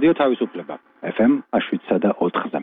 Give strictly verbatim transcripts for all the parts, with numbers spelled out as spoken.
რადიო თავისუფლება ეფ ემ შვიდსა და ოთხზე.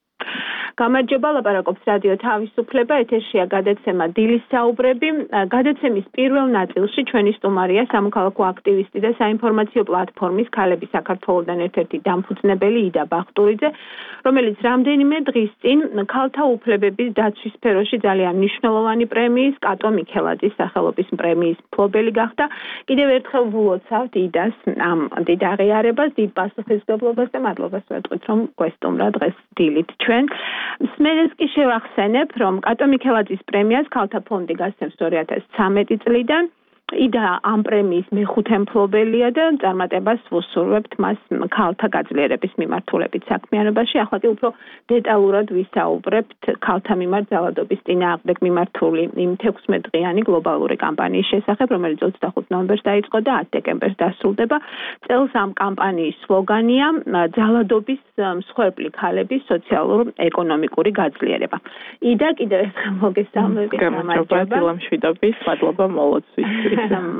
გამარჯობა, ლაპარაკობს რადიო თავისუფლება, ეთერშია გადაცემა დილის საუბრები. გადაცემის პირველ ნაწილში ჩვენი სტუმარია სამოქალაქო აქტივისტი და საინფორმაციო პლატფორმის ქალები საქართველოსთან ერთ-ერთი დამფუძნებელი იდა ბახტურიძე, რომელიც რამდენიმე დღის წინ ქალთა უფლებების დაცვის სფეროში ძალიან მნიშვნელოვანი პრემიის, კატო მიქელაძის სახელობის პრემიის მფლობელი გახდა. კიდევ ერთხელ ვულოცავთ იდას ამ დიდ აღიარებას, დიდ პასუხისმგებლობას და მადლობას ვეთქვით, რომ გვესტუმრა დღეს დილით ჩვენ. სმენელს კი შევახსენებ, რომ კატო მიქელაძის პრემიას ქალთა ფონდი გასცემს ორი ათას ცხრამეტი წლიდან. იდა ამ პრემიის მეხუთე მფლობელია და წარმატებას ვუსურვებთ მას ქალთა გაძლიერების მიმართულებით საქმიანობაში. ახლა კი უფრო დეტალურად ვისაუბრებთ ქალთა მიმართ ძალადობის წინააღმდეგ მიმართული იმ თექვსმეტ დღიანი გლობალური კამპანიის შესახებ, რომელიც ოცდახუთ ნოემბერს დაიწყო და ათი დეკემბერს დასრულდება. წელს ამ კამპანიის სლოგანია ძალადობის მსხვერპლი ქალების სოციალურ-ეკონომიკური გაძლიერება. იდა კიდევ ერთხელ მოგესალმებით. გამარჯობა, დილამშვიდობის, მადლობა მოლოცვისთვის.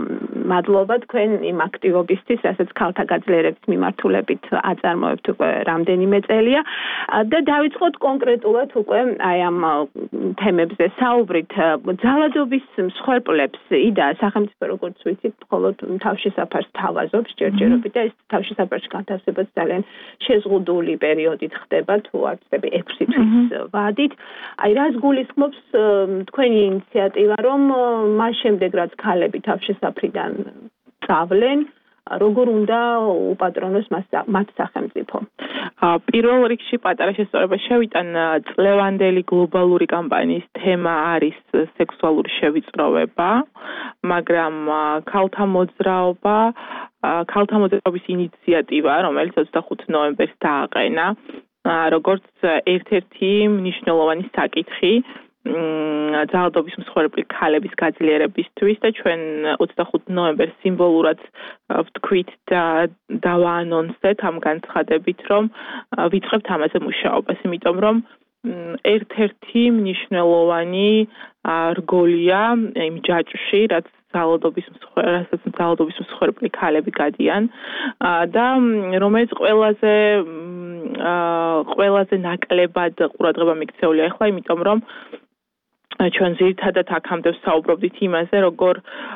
მადლობა თქვენ იმ აქტივობისთვის, რასაც ქალთა გაძლიერების მიმართულებით აწარმოებთ უკვე რამდენიმე წელია და დავიწყოთ კონკრეტულად უკვე აი ამ თემებზე საუბრით. ძალადობის მსხვერპლებს იდა სახელმწიფო როგორც ვიცით, მხოლოდ თავშესაფარს თავაზობს ჯერჯერობით და ეს თავშესაფარში განთავსებაც ძალიან შეზღუდული პერიოდით ხდება, თუ არ ვცდები ექვსი თვის ვადით. აი რას გულისხმობს თქვენი ინიციატივა, რომ მას შემდეგ რაც ქალები თავშესაფრიდან წავლენ, როგორ უნდა უპატრონოს მათ სახელმწიფო? პირველ რიგში პატარა შესწორება შევიტან, წლევანდელი გლობალური კამპანიის თემა არის სექსუალური შევიწროვება, მაგრამ ქალთა მოძრაობა, ქალთა მოძრაობის ინიციატივა, რომელიც ოცდახუთ ნოემბერს დააყენა, როგორც ერთ-ერთი მნიშვნელოვანი საკითხი ძალადობის მსხვერპლი ქალების გაძლიერებისთვის და ჩვენ ოცდახუთ ნოემბერს სიმბოლურად ვთქვით და დავაანონსეთ ამ განცხადებით, რომ ვიწყებთ ამაზე მუშაობას, იმიტომ რომ ერთ-ერთი მნიშვნელოვანი რგოლია იმ ჯაჭვში, რაც ძალადობის რასაც ძალადობის მსხვერპლი ქალები გადიან და რომელიც ყველაზე ყველაზე ნაკლებად ყურადღება მიქცეულია ახლა, იმიტომ რომ ჩვენ ძირითადად აქამდე ვსაუბრობდით იმაზე, როგორ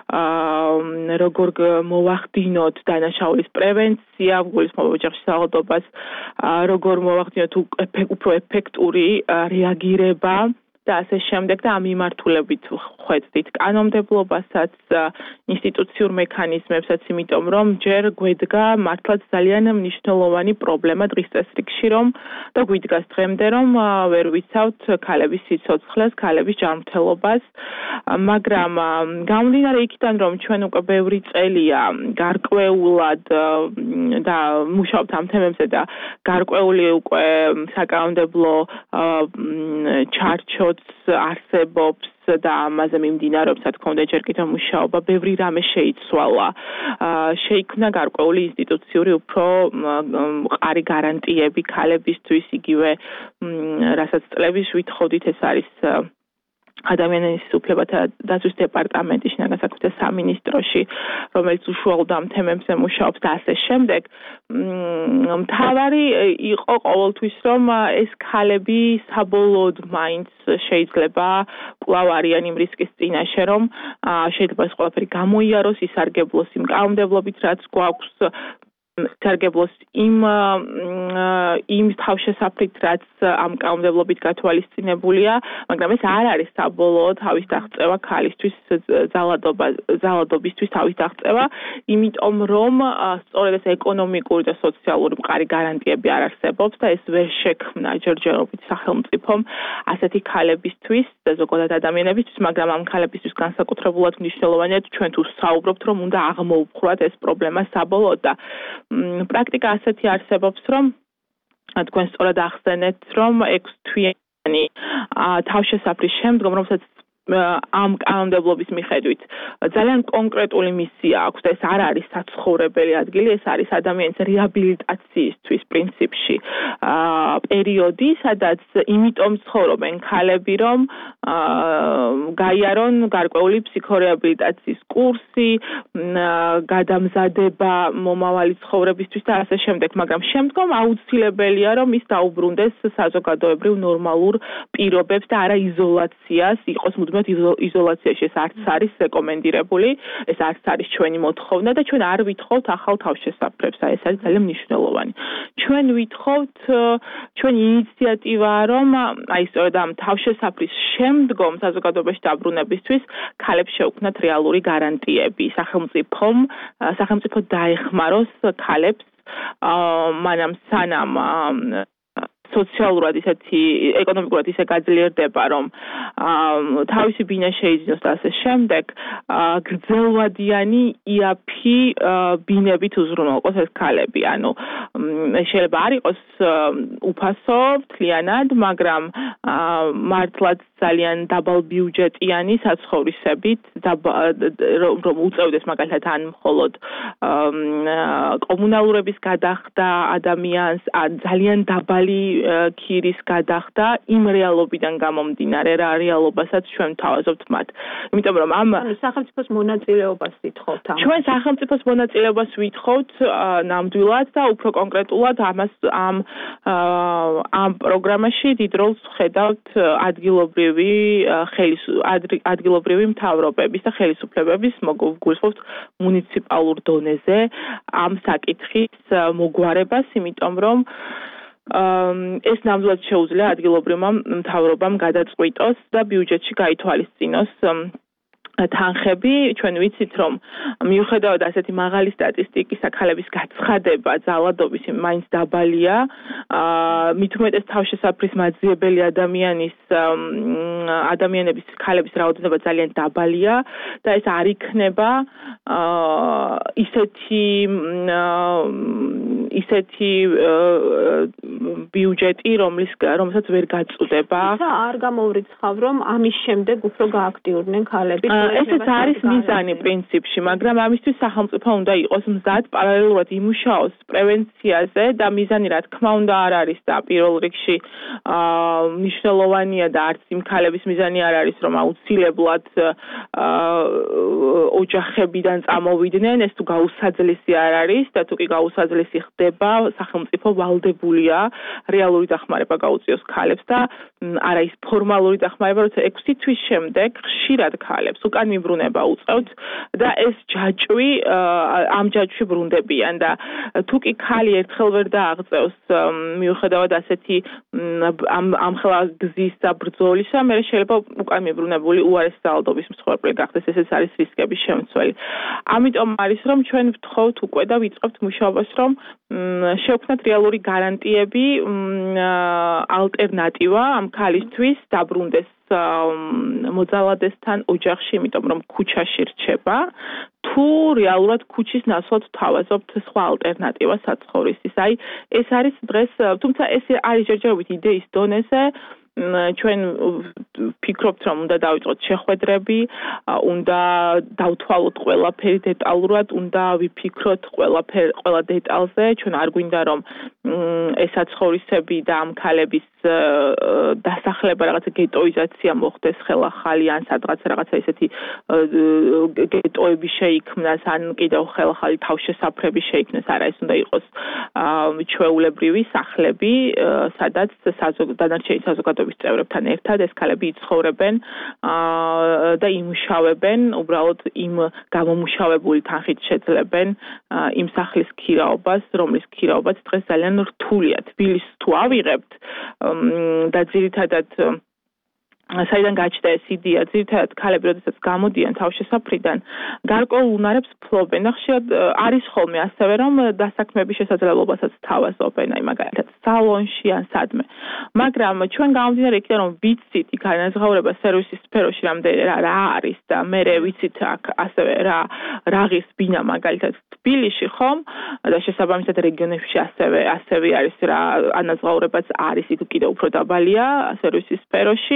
როგორ მოვახდინოთ დანაშაულის პრევენცია, გულისხმობ ოჯახში ძალადობას, როგორ მოვახდინოთ უფრო ეფექტური რეაგირება და ასე შემდეგ და ამ მიმართულებით ხვეწდით კანონმდებლობასაც, ინსტიტუციურ მექანიზმებსაც, იმიტომ რომ ჯერ გვედგა მართლაც ძალიან მნიშვნელოვანი პრობლემა დღის წესრიგში, რომ და გვიდგას დღემდე, რომ ვერ ვიცავთ ქალების სიცოცხლეს, ქალების ჯანმრთელობას, მაგრამ გამომდინარე იქიდან, რომ ჩვენ უკვე ბევრი წელია გარკვეულად და მუშაობთ ამ თემებზე და გარკვეული უკვე საკანონმდებლო ჩარჩო არსებობს და ამაზე მიმდინარეობს, რა თქმა უნდა, ჯერ კიდევ მუშაობა, ბევრი რამე შეიცვალა. შეიქმნა გარკვეული ინსტიტუციური უფრო მყარი გარანტიები ქალებისთვის, იგივე რასაც წლების ვითხოვდით, ეს არის ადამიანის უფლებათა დაცვის დეპარტამენტი შინაგან საქმეთა სამინისტროში, რომელიც უშუალოდ ამ თემებზე მუშაობს და ასე შემდეგ. მთავარი იყო ყოველთვის, რომ ეს ქალები საბოლოოდ მაინც შეიძლება კვლავ არიან იმ რისკის წინაშე, რომ შეიძლება ეს ყველაფერი გამოიაროს, ისარგებლოს იმ კანონმდებლობით, რაც გვაქვს, ისარგებლოს იმ იმ თავშესაფრით, რაც ამ კანონმდებლობით გათვალისწინებულია, მაგრამ ეს არ არის საბოლოო თავის დაღწევა ქალისთვის ძალადობა ძალადობისთვის თავის დაღწევა, იმიტომ რომ სწორედ ეს ეკონომიკური და სოციალური მყარი გარანტიები არ არსებობს და ეს ვერ შექმნა ჯერჯერობით სახელმწიფომ ასეთი ქალებისთვის და ზოგადად ადამიანებისთვის, მაგრამ ამ ქალებისთვის განსაკუთრებულად მნიშვნელოვანია ჩვენ თუ საუბრობთ, რომ უნდა აღმოუხვრათ ეს პრობლემა საბოლოოდ და პრაქტიკა ასეთი არსებობს, რომ თქვენ სწორად ახსენეთ, რომ ექვსი თვიანი თავშესაფრის შემდგომ, რომელსაც ამ კანონმდებლობის მიხედვით ძალიან კონკრეტული მისია აქვს და ეს არ არის საცხოვრებელი ადგილი, ეს არის ადამიანის რეაბილიტაციისთვის პრინციპში პერიოდი, სადაც იმიტომ ცხოვრობენ ქალები, რომ გაიარონ გარკვეული ფსიქორეაბილიტაციის კურსი, გადამზადება მომავალი ცხოვრებისთვის და ასე შემდეგ, მაგრამ შემდგომ აუცილებელია, რომ ის დაუბრუნდეს საზოგადოებრივ ნორმალურ პირობებს და არა იზოლაციას, იყოს მუდმივად იზოლაციაში. ეს არც არის რეკომენდირებული, ეს არც არის ჩვენი მოთხოვნა და ჩვენ არ ვითხოვთ ახალ თავშესაფრებს. აი ეს არის ძალიან მნიშვნელოვანი. ჩვენ ვითხოვთ, ჩვენი ინიციატივაა, რომ აი სწორედ ამ თავშესაფრის შემდგომ საზოგადოებაში დაბრუნებისთვის ქალებს შეუქმნათ რეალური გარანტიები. სახელმწიფომ, სახელმწიფო დაეხმაროს ქალებს მანამ სანამ სოციალურად ისეთი ეკონომიკურად ისე გაძლიერდება, რომ თავისი ბინა შეიძინოს და ასე შემდეგ, გრძელვადიანი იაფი ბინებით უზრუნველყოს ეს ქალები. ანუ შეიძლება არ იყოს უფასო, მთლიანად, მაგრამ მართლაც ძალიან დაბალბიუჯეტიანი საცხოვრისებით, რომ უწევდეს მაგალითად ან მხოლოდ კომუნალურების გადახდა ადამიანს, ან ძალიან დაბალი ქირის გადახდა იმ რეალობიდან გამომდინარე, რა რეალობასაც ჩვენ ვთავაზობთ მათ. იმიტომ რომ ამ სახელმწიფოს მონაწილეობას ვითხოვთ ამ. ჩვენ სახელმწიფოს მონაწილეობას ვითხოვთ ნამდვილად და უფრო კონკრეტულად ამას ამ ამ პროგრამაში დიდ როლს ვხედავთ ადგილობრივი ადგილობრივი მთავრობების და ხელისუფლებების მოგულისხმობთ მუნიციპალურ დონეზე ამ საკითხის მოგვარებას, იმიტომ რომ ეს ნამდვილად შეუძლია ადგილობრივმა მთავრობამ გადაწყვიტოს და ბიუჯეტში გაითვალისწინოს თანხები. ჩვენ ვიცით, რომ მიუხედავად ასეთი მაღალი სტატისტიკისა, ქალების გაცხადება ძალადობის მაინც დაბალია. მით უმეტეს თავშესაფრის მაძიებელი ადამიანის ადამიანების ქალების რაოდენობა ძალიან დაბალია და ეს არ იქნება ისეთი ისეთი ბიუჯეტი, რომლის რომელსაც ვერ გაწუდება. არ გამოვრიცხავ, რომ ამის შემდეგ უფრო გააქტიურდნენ ქალები. ესეც არის მიზანი პრინციპში, მაგრამ ამისთვის სახელმწიფო უნდა იყოს მზად პარალელურად იმუშაოს პრევენციაზე და მიზანი რა თქმა უნდა არ არის და პირველ რიგში მნიშვნელოვანია და არც იმ ქალების მიზანი არ არის, რომ აუცილებლად ოჯახებიდან წამოვიდნენ, ეს თუ გაუსაძლისი არ არის და თუ კი გაუსაძლისი ხდება, სახელმწიფო ვალდებულია რეალური დახმარება გაუწიოს ქალებს და არა ის ფორმალური დახმარება, როცა ექვსი თვის შემდეგ ხშირად ქალებს უკან მიბრუნება უწევთ და ეს ჯაჭვი ამ ჯაჭვში ბრუნდებიან და თუ კი ქალი ერთხელ ვერ დააღწევს მიუხედავად ასეთი ამხელა გზის და ბრძოლისა, მე შეიძლება უკან მიბრუნებული უარესი ძალადობის მსხვერპლი გახდეს, ესეც არის რისკების შემცველი. ამიტომ არის რომ ჩვენ ვთხოვთ უკვე და ვიწყებთ მუშაობას, რომ შევქმნათ რეალური გარანტიები, ალტერნატივა ამ ქალისთვის დაბრუნდეს მოძალადესთან ოჯახში, იმიტომ რომ ქუჩაში რჩება, თუ რეალურად ქუჩის ნაცვლად ვთავაზობთ სხვა ალტერნატივა საცხოვრისის. აი, ეს არის დღეს, თუმცა ეს არის ჯერჯერობით იდეის დონეზე, ჩვენ ვფიქრობთ, რომ უნდა დავიწყოთ შეხვედრები, უნდა დავთვალოთ ყველაფერი დეტალურად, უნდა ვიფიქროთ ყველაფერ ყველა დეტალზე, ჩვენ არ გვინდა რომ ეს საცხოვრისები და ამ ქალების დასახლება რაღაცა გეტოიზაცია მოხდეს ხელახალი ან სადღაც რაღაცა ისეთი გეტოები შეიქმნას ან კიდევ ხელახალი თავშესაფრები შეიქმნას, არა, ეს უნდა იყოს ჩვეულებრივი სახლები, სადაც დანარჩენი საზოგადოების წევრებთან ერთად ეს ქალები იცხოვრებენ და იმუშავებენ, უბრალოდ იმ გამომუშავებული თანხით შეძლებენ იმ სახლის ქირაობას, რომლის ქირაობაც დღეს ძალიან რთულია. თბილისს თუ ავიღებთ და ძირითადად საიდან გაჩნდა ეს იდეა, ძირითადად ქალები როდესაც გამოდიან თავშესაფრიდან, გარკვეულ უნარებს ფლობენ და ხშირად არის ხოლმე ასევე, რომ დასაქმების შესაძლებლობასაც თავაზობენ, აი მაგალითად სალონში ან სადმე. მაგრამ ჩვენ გამომდინარე იქიდან, რომ ვიცით იქ განაზღაურება სერვისის სფეროში რამდენი რა არის და მე ვიცით აქ ასევე რა რაღის ბინა მაგალითად თბილისში ხომ და შესაბამისად რეგიონებში ასევე ასევე არის რა ანაზღაურებაც არის იქ კიდევ უფრო დაბალია სერვისის სფეროში, ასეთ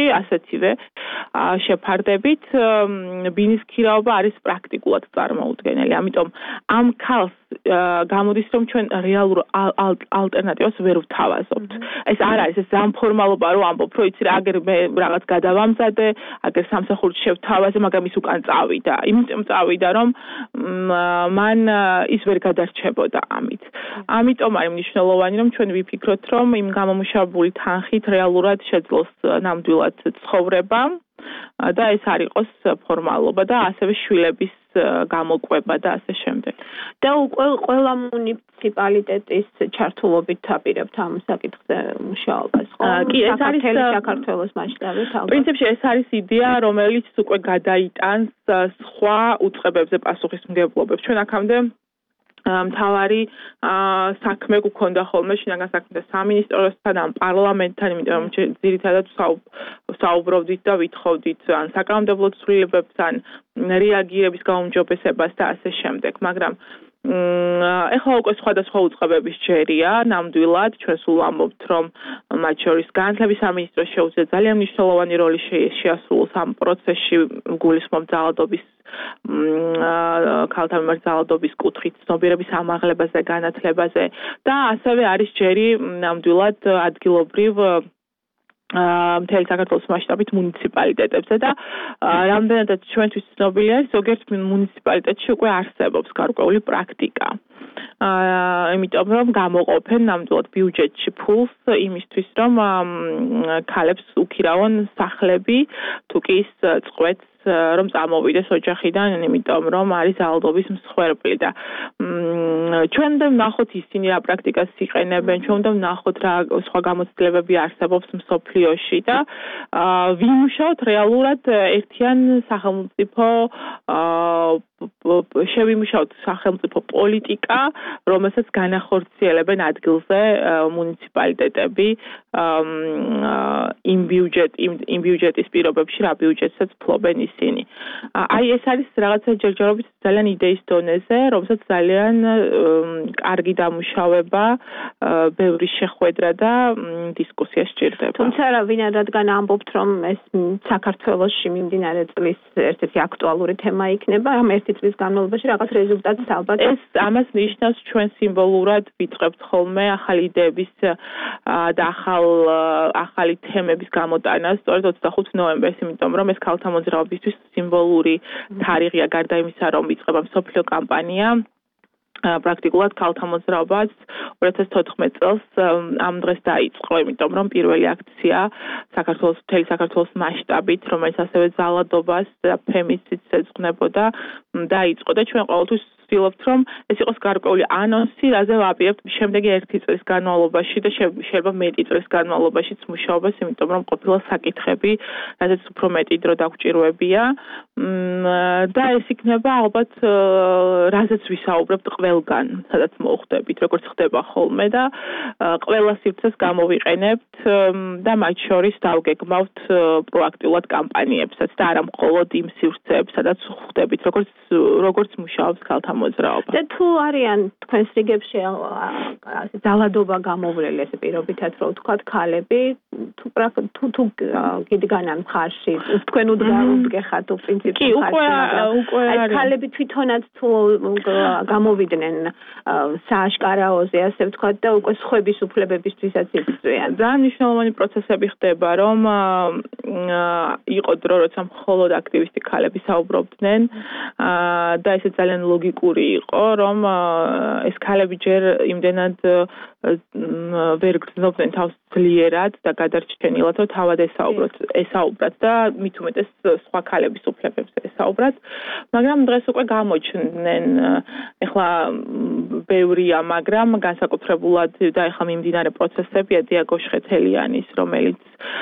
ისეთივე შეფარდებით ბინის ქირაობა არის პრაქტიკულად წარმოუდგენელი. ამიტომ ამ ქალს გამოდის რომ ჩვენ რეალურ ალტერნატივას ვერ ვთავაზობთ. ეს არ არის ეს ამ ფორმალობა რომ ამბობ რომ იცი რა აგერ მე რაღაც გადავამზადე, აგერ სამსახურში შევთავაზე, მაგრამ ის უკან წავიდა. იმიტომ წავიდა რომ მან ის ვერ გადარჩებოდა ამით. ამიტომ არის მნიშვნელოვანი რომ ჩვენ ვიფიქროთ რომ იმ გამომუშავებული თანხით რეალურად შეძლოს ნამდვილად ცხოვრება და ეს არ იყოს ფორმალობა და ასევე შვილების გამოყვება და ასე შემდეგ. და უკვე ყველა მუნიციპალიტეტის ჩართულობით აპირებთ ამ საკითხზე მუშაობას, ხო? კი, ეს არის საქართველოს მასშტაბით. პრინციპში ეს არის იდეა, რომელიც უკვე გადაიტანს სხვა უწყებებზე პასუხისმგებლობებს. ჩვენ აქამდე მთავარი საქმე გქონდა ხოლმე შინაგან საქმეთა სამინისტროსთან ან პარლამენტთან, იმიტომ რომ ძირითადად საუბრობდით და ვითხოვდით ან საკანონმდებლო ცვლილებებს, ან რეაგირების გაუმჯობესებას და ასე შემდეგ, მაგრამ ეხლა უკვე სხვადასხვა უწყებების ჯერია, ნამდვილად ჩვენ სულ ამბობთ, რომ მათ შორის განათლების სამინისტროს შეუძლია ძალიან მნიშვნელოვანი როლი შეასრულოს ამ პროცესში, გულისხმობ ძალადობის ქალთა მიმართ ძალადობის კუთხით, ცნობიერების ამაღლებაზე, განათლებაზე და ასევე არის ჯერი ნამდვილად ადგილობრივ მთელი საქართველოს მასშტაბით მუნიციპალიტეტებზე და რამდენადაც ჩვენთვის ცნობილია, ზოგიერთ მუნიციპალიტეტში უკვე არსებობს გარკვეული პრაქტიკა. იმიტომ რომ გამოყოფენ ნამდვილად ბიუჯეტში ფულს იმისთვის, რომ ქალებს უქირავონ სახლები, თუ კი ის წყვეტს რომ წამოვიდეს ოჯახიდან, იმიტომ რომ არის ძალადობის მსხვერპლი და ჩვენ უნდა ვნახოთ ისინი რა პრაქტიკას იყენებენ, ჩვენ უნდა ვნახოთ რა სხვა გამოცდილებები არსებობს მსოფლიოში და ვიმუშაოთ რეალურად ერთიან სახელმწიფო შევიმუშაოთ სახელმწიფო პოლიტიკა, რომელსაც განახორციელებენ ადგილზე მუნიციპალიტეტები იმ ბიუჯეტ იმ ბიუჯეტის პირობებში, რა ბიუჯეტსაც ფლობენ ისინი. აი ეს არის რაღაცა ჯერჯერობით ძალიან იდეის დონეზე, რომელსაც ძალიან კარგი დამუშავება, ბევრი შეხვედრა და დისკუსია სჭირდება. თუმცა ვინ რადგან ამბობთ, რომ ეს საქართველოში მიმდინარე წლის ერთ-ერთი აქტუალური თემა იქნება, ამ ერთი წლის განმავლობაში რაღაც რეზულტატს ალბათ. ეს ამას ნიშნავს ჩვენ სიმბოლურად ვიწყებთ ხოლმე ახალი იდეების და ახალ ახალი თემების გამოტანას, სწორედ ოცდახუთი ნოემბერს, იმიტომ რომ ეს ქალთა მოძრაობისთვის სიმბოლური თარიღია, გარდა იმისა, რომ ვიწყება მსოფლიო კამპანია. პრაქტიკულად ქალთა მოძრაობაც ორი ათას თოთხმეტ წელს ამ დღეს დაიწყო, იმიტომ რომ პირველი აქცია საქართველოს მთელი საქართველოს მასშტაბით, რომელიც ასევე ძალადობას და ფემინიციდს ეძღვნებოდა, დაიწყო და ჩვენ ყოველთვის ვცდილობთ, რომ ეს იყოს გარკვეული ანონსი, რაზე ვაპირებთ შემდეგი ერთი წლის განმავლობაში და შეიძლება მეტი წლის განმავლობაშიც მუშაობას, იმიტომ რომ ყოფილა საკითხები, რაზეც უფრო მეტი დრო დაგვჭირვებია და ეს იქნება ალბათ რაზეც ვისაუბრებთ ყველგან, სადაც მოხვდებით, როგორც ხდება ხოლმე და ყველა სივრცეს გამოვიყენებთ და მათ შორის დავგეგმავთ პროაქტიულად კამპანიებსაც და არა მხოლოდ იმ სივრცეებს, სადაც ხვდებით, როგორც როგორც მუშაობს ქალთა მოძრაობა. და თუ არიან თქვენს რიგებში ძალადობა გამოვლელი, ესე პირობითად რო ვთქვათ, ქალები, თუ თუ თუ გიდგან ამ მხარში, თქვენ უდგეხათ თუ პრინციპში კი, უკვე უკვე არის. ქალები თვითონაც თუ გამოვიდნენ სააშკარაოზე, ასე ვთქვათ, და უკვე სხვების უფლებებისთვისაც იწვიან. ძალიან მნიშვნელოვანი პროცესები ხდება, რომ იყო დრო, როცა მხოლოდ აქტივისტი ქალები საუბრობდნენ და ესე ძალიან ლოგიკური იყო, რომ ეს ქალები ჯერ იმდენად ვერ გრძნობდნენ თავს ძლიერად და გადარჩენილად, რომ თავად ესაუბროთ, ესაუბრათ და მით უმეტეს სხვა ქალების უფლებებზე ესაუბრათ, მაგრამ დღეს უკვე გამოჩნდნენ, ეხლა ბევრია, მაგრამ განსაკუთრებულად და ეხლა მიმდინარე პროცესებია დიაგო შხეთელიანის, რომელიც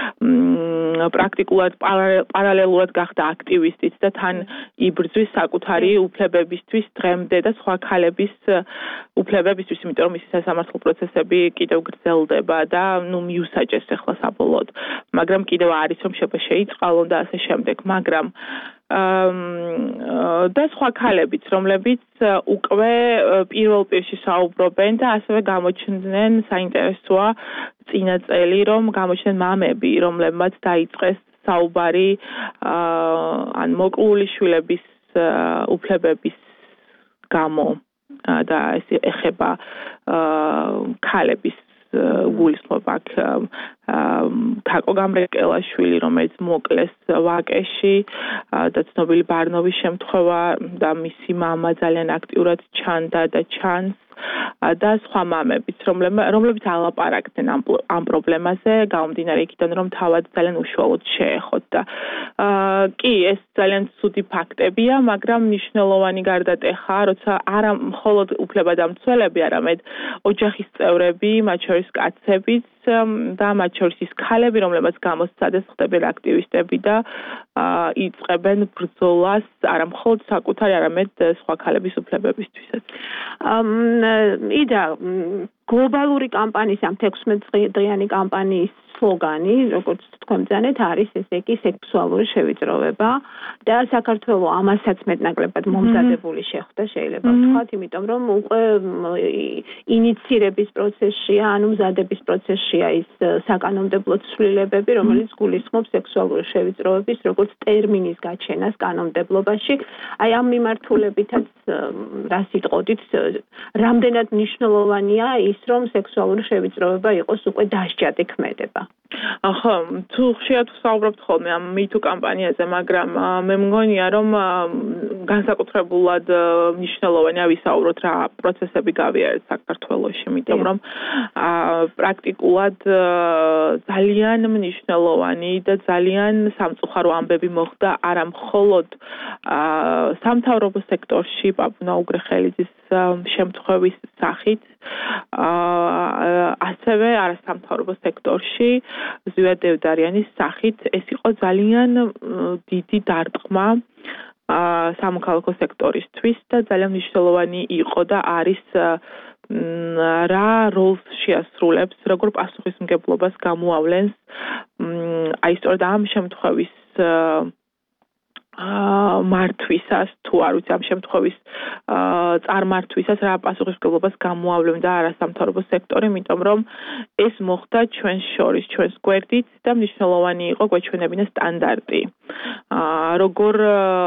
პრაქტიკულად პარალელურად გახდა აქტივისტიც და თან იბრძვის საკუთარი უფლებებისთვის დღემდე და სხვა ქალების უფლებებისთვის, იმიტომ რომ მისი სასამართლო პროცესები კიდევ გრძელდება და ნუ მიუსაჯეს ახლა საბოლოოდ, მაგრამ კიდევ არის რომ შეიწყალონ და ასე შემდეგ, მაგრამ და სხვა ქალებიც, რომლებიც უკვე პირველ პირში საუბრობენ და ასევე გამოჩნდნენ საინტერესოა წინა წელი, რომ გამოჩნდნენ მამები, რომლებმაც დაიწყეს საუბარი ან მოკლული შვილების უფლებების გამო და ეს ეხება ქალების გულისხმობა აქ თაკო გამრეკელაშვილი, რომელიც მოკლეს ვაკეში და ცნობილი ბარნოვის შემთხვევა და მისი მამა ძალიან აქტიურად ჩანდა და ჩანს და სხვა მამებიც, რომლებიც ალაპარაკდნენ ამ პრობლემაზე, გამომდინარე იქიდან, რომ თავად ძალიან უშუალოდ შეეხოთ და კი, ეს ძალიან ცუდი ფაქტებია, მაგრამ მნიშვნელოვანი გარდატეხა, როცა არა მხოლოდ უფლებადამცველები, არამედ ოჯახის წევრები, მათ შორის კაცებიც და მათ შორის ის ქალები, რომლებიც გამოსცადეს ხდებიან აქტივისტები და იწყებენ ბრძოლას არა მხოლოდ საკუთარი, არამედ სხვა ქალების უფლებებისთვისაც. იდა გლობალური კამპანიის ამ თექვსმეტ დღიანი კამპანიის სლოგანი, როგორც თქვენ ბრძანეთ, არის ესე იგი სექსუალური შევიწროვება და საქართველოს ამასაც მეტნაკლებად მომზადებული შეხვდა, შეიძლება ვთქვათ, იმიტომ რომ უკვე ინიცირების პროცესშია, ანუ მზადების პროცესშია ის საკანონმდებლო ცვლილებები, რომელიც გულისხმობს სექსუალური შევიწროვების როგორც ტერმინის გაჩენას კანონმდებლობაში. აი ამ მიმართულებითაც რა სიტყოდით, რამდენად მნიშვნელოვანია ის, რომ სექსუალური შევიწროვება იყოს უკვე დასჯადი ქმედება. ხო, თუ ხშირად ვსაუბრობთ ხოლმე ამ MeToo კამპანიაზე, მაგრამ მე მგონია, რომ განსაკუთრებულად მნიშვნელოვანია ვისაუბროთ რა პროცესები გავიარეთ საქართველოში, იმიტომ რომ პრაქტიკულად ძალიან მნიშვნელოვანი და ძალიან სამწუხარო ამბები მოხდა არა მხოლოდ სამთავრობო სექტორში პაპუნა უგრეხელიძის შემთხვევის სახით, ასევე არასამთავრობო სექტორში ზვია დევდარიანის სახით. ეს იყო ძალიან დიდი დარტყმა სამოქალაქო სექტორისთვის და ძალიან მნიშვნელოვანი იყო და არის რა როლს შეასრულებს, როგორ პასუხისმგებლობას გამოავლენს აი სწორედ ამ შემთხვევის მართვისას, თუ არ ვიცი, ამ შემთხვევის წარმართვისას რა პასუხისმგებლობას გამოავლენდა არასამთავრობო სექტორი, იმიტომ რომ ეს მოხდა ჩვენს შორის, ჩვენს გვერდით და მნიშვნელოვანი იყო გვეჩვენებინა სტანდარტი. როგორ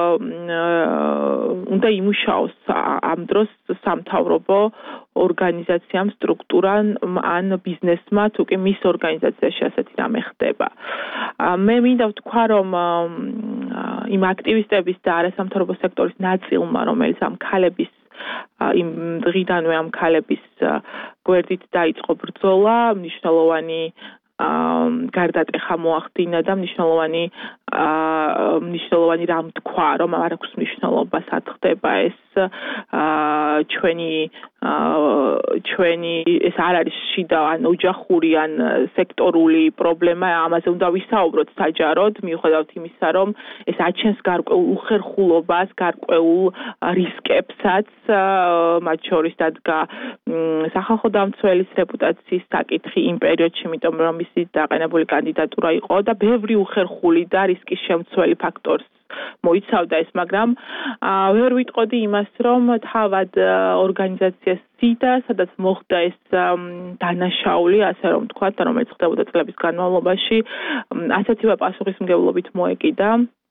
უნდა იმუშაოს ამ დროს სამთავრობო ორგანიზაციამ, სტრუქტურამ ან ბიზნესმა, თუ კი მის ორგანიზაციაში ასეთი რამე ხდება. მე მინდა ვთქვა, რომ იმ აქტივისტების და არასამთავრობო სექტორის ნაწილმა, რომელიც ამ ქალების იმ დღიდანვე ამ ქალების გვერდით დაიწყო ბრძოლა, მნიშვნელოვანი გარდატეხა მოახდინა და მნიშვნელოვანი მნიშვნელოვანი რამ თქვა, რომ არ აქვს მნიშვნელობა, სად ხდება ეს ჩვენი ჩვენი ეს არ არის შიდა ან ოჯახური ან სექტორული პრობლემა, ამაზე უნდა ვისაუბროთ საჯაროდ, მიუხედავად იმისა, რომ ეს აჩენს გარკვეულ უხერხულობას, გარკვეულ რისკებსაც, მათ შორის დადგა სახალხო დამცველის რეპუტაციის საკითხი იმ პერიოდში, იმიტომ რომ მისი დაყენებული კანდიდატურა იყო და ბევრი უხერხული და რისკის შემცველი ფაქტორს მოიცავდა ეს, მაგრამ ვერ ვიტყოდი იმას, რომ თავად ორგანიზაციას სიდა, სადაც მოხდა ეს დანაშაული, ასე რომ ვთქვათ, რომელიც ხდებოდა წლების განმავლობაში, ასეთივე პასუხისმგებლობით მოეკიდა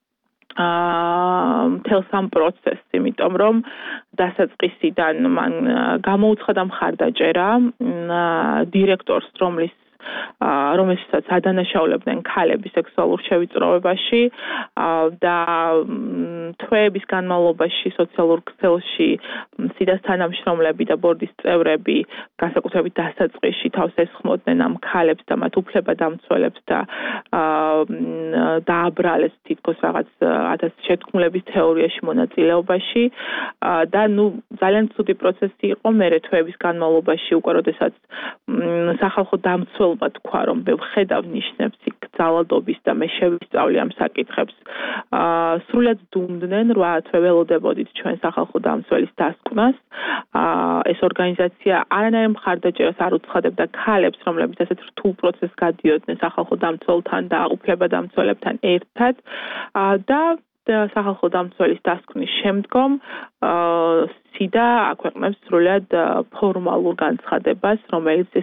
მთელს ამ პროცესს, იმიტომ რომ დასაწყისიდან მან გამოუცხადა მხარდაჭერა დირექტორს, რომლის რომელსაც ადანაშაულებდნენ ქალები სექსუალურ შევიწროვებაში და თვეების განმავლობაში სოციალურ ქსელში სიდას თანამშრომლები და ბორდის წევრები განსაკუთრებით დასაწყისში თავს ესხმოდნენ ამ ქალებს და მათ უფლებადამცველებს და დააბრალეს თითქოს რაღაც ათას შეთქმულების თეორიაში მონაწილეობაში და ნუ ძალიან ცუდი პროცესი იყო მერე თვეების განმავლობაში უკვე როდესაც სახალხო დამცველ თქვა, რომ ვხედავ ნიშნებს იქ ძალადობის და მე შევისწავლე ამ საკითხებს. სრულად დუმდნენ, რა თვე ველოდებოდით ჩვენ სახალხო დამცველის დასკვნას. ეს ორგანიზაცია არანაირ მხარდაჭერას არ უცხადებდა ქალებს, რომლებიც ასეთ რთულ პროცესს გადიოდნენ სახალხო დამცველთან და უფლებადამცველებთან ერთად და სახალხო დამცველის დასკვნის შემდგომ სიდა აქვეყნებს სრულად ფორმალურ განცხადებას, რომელიც ეს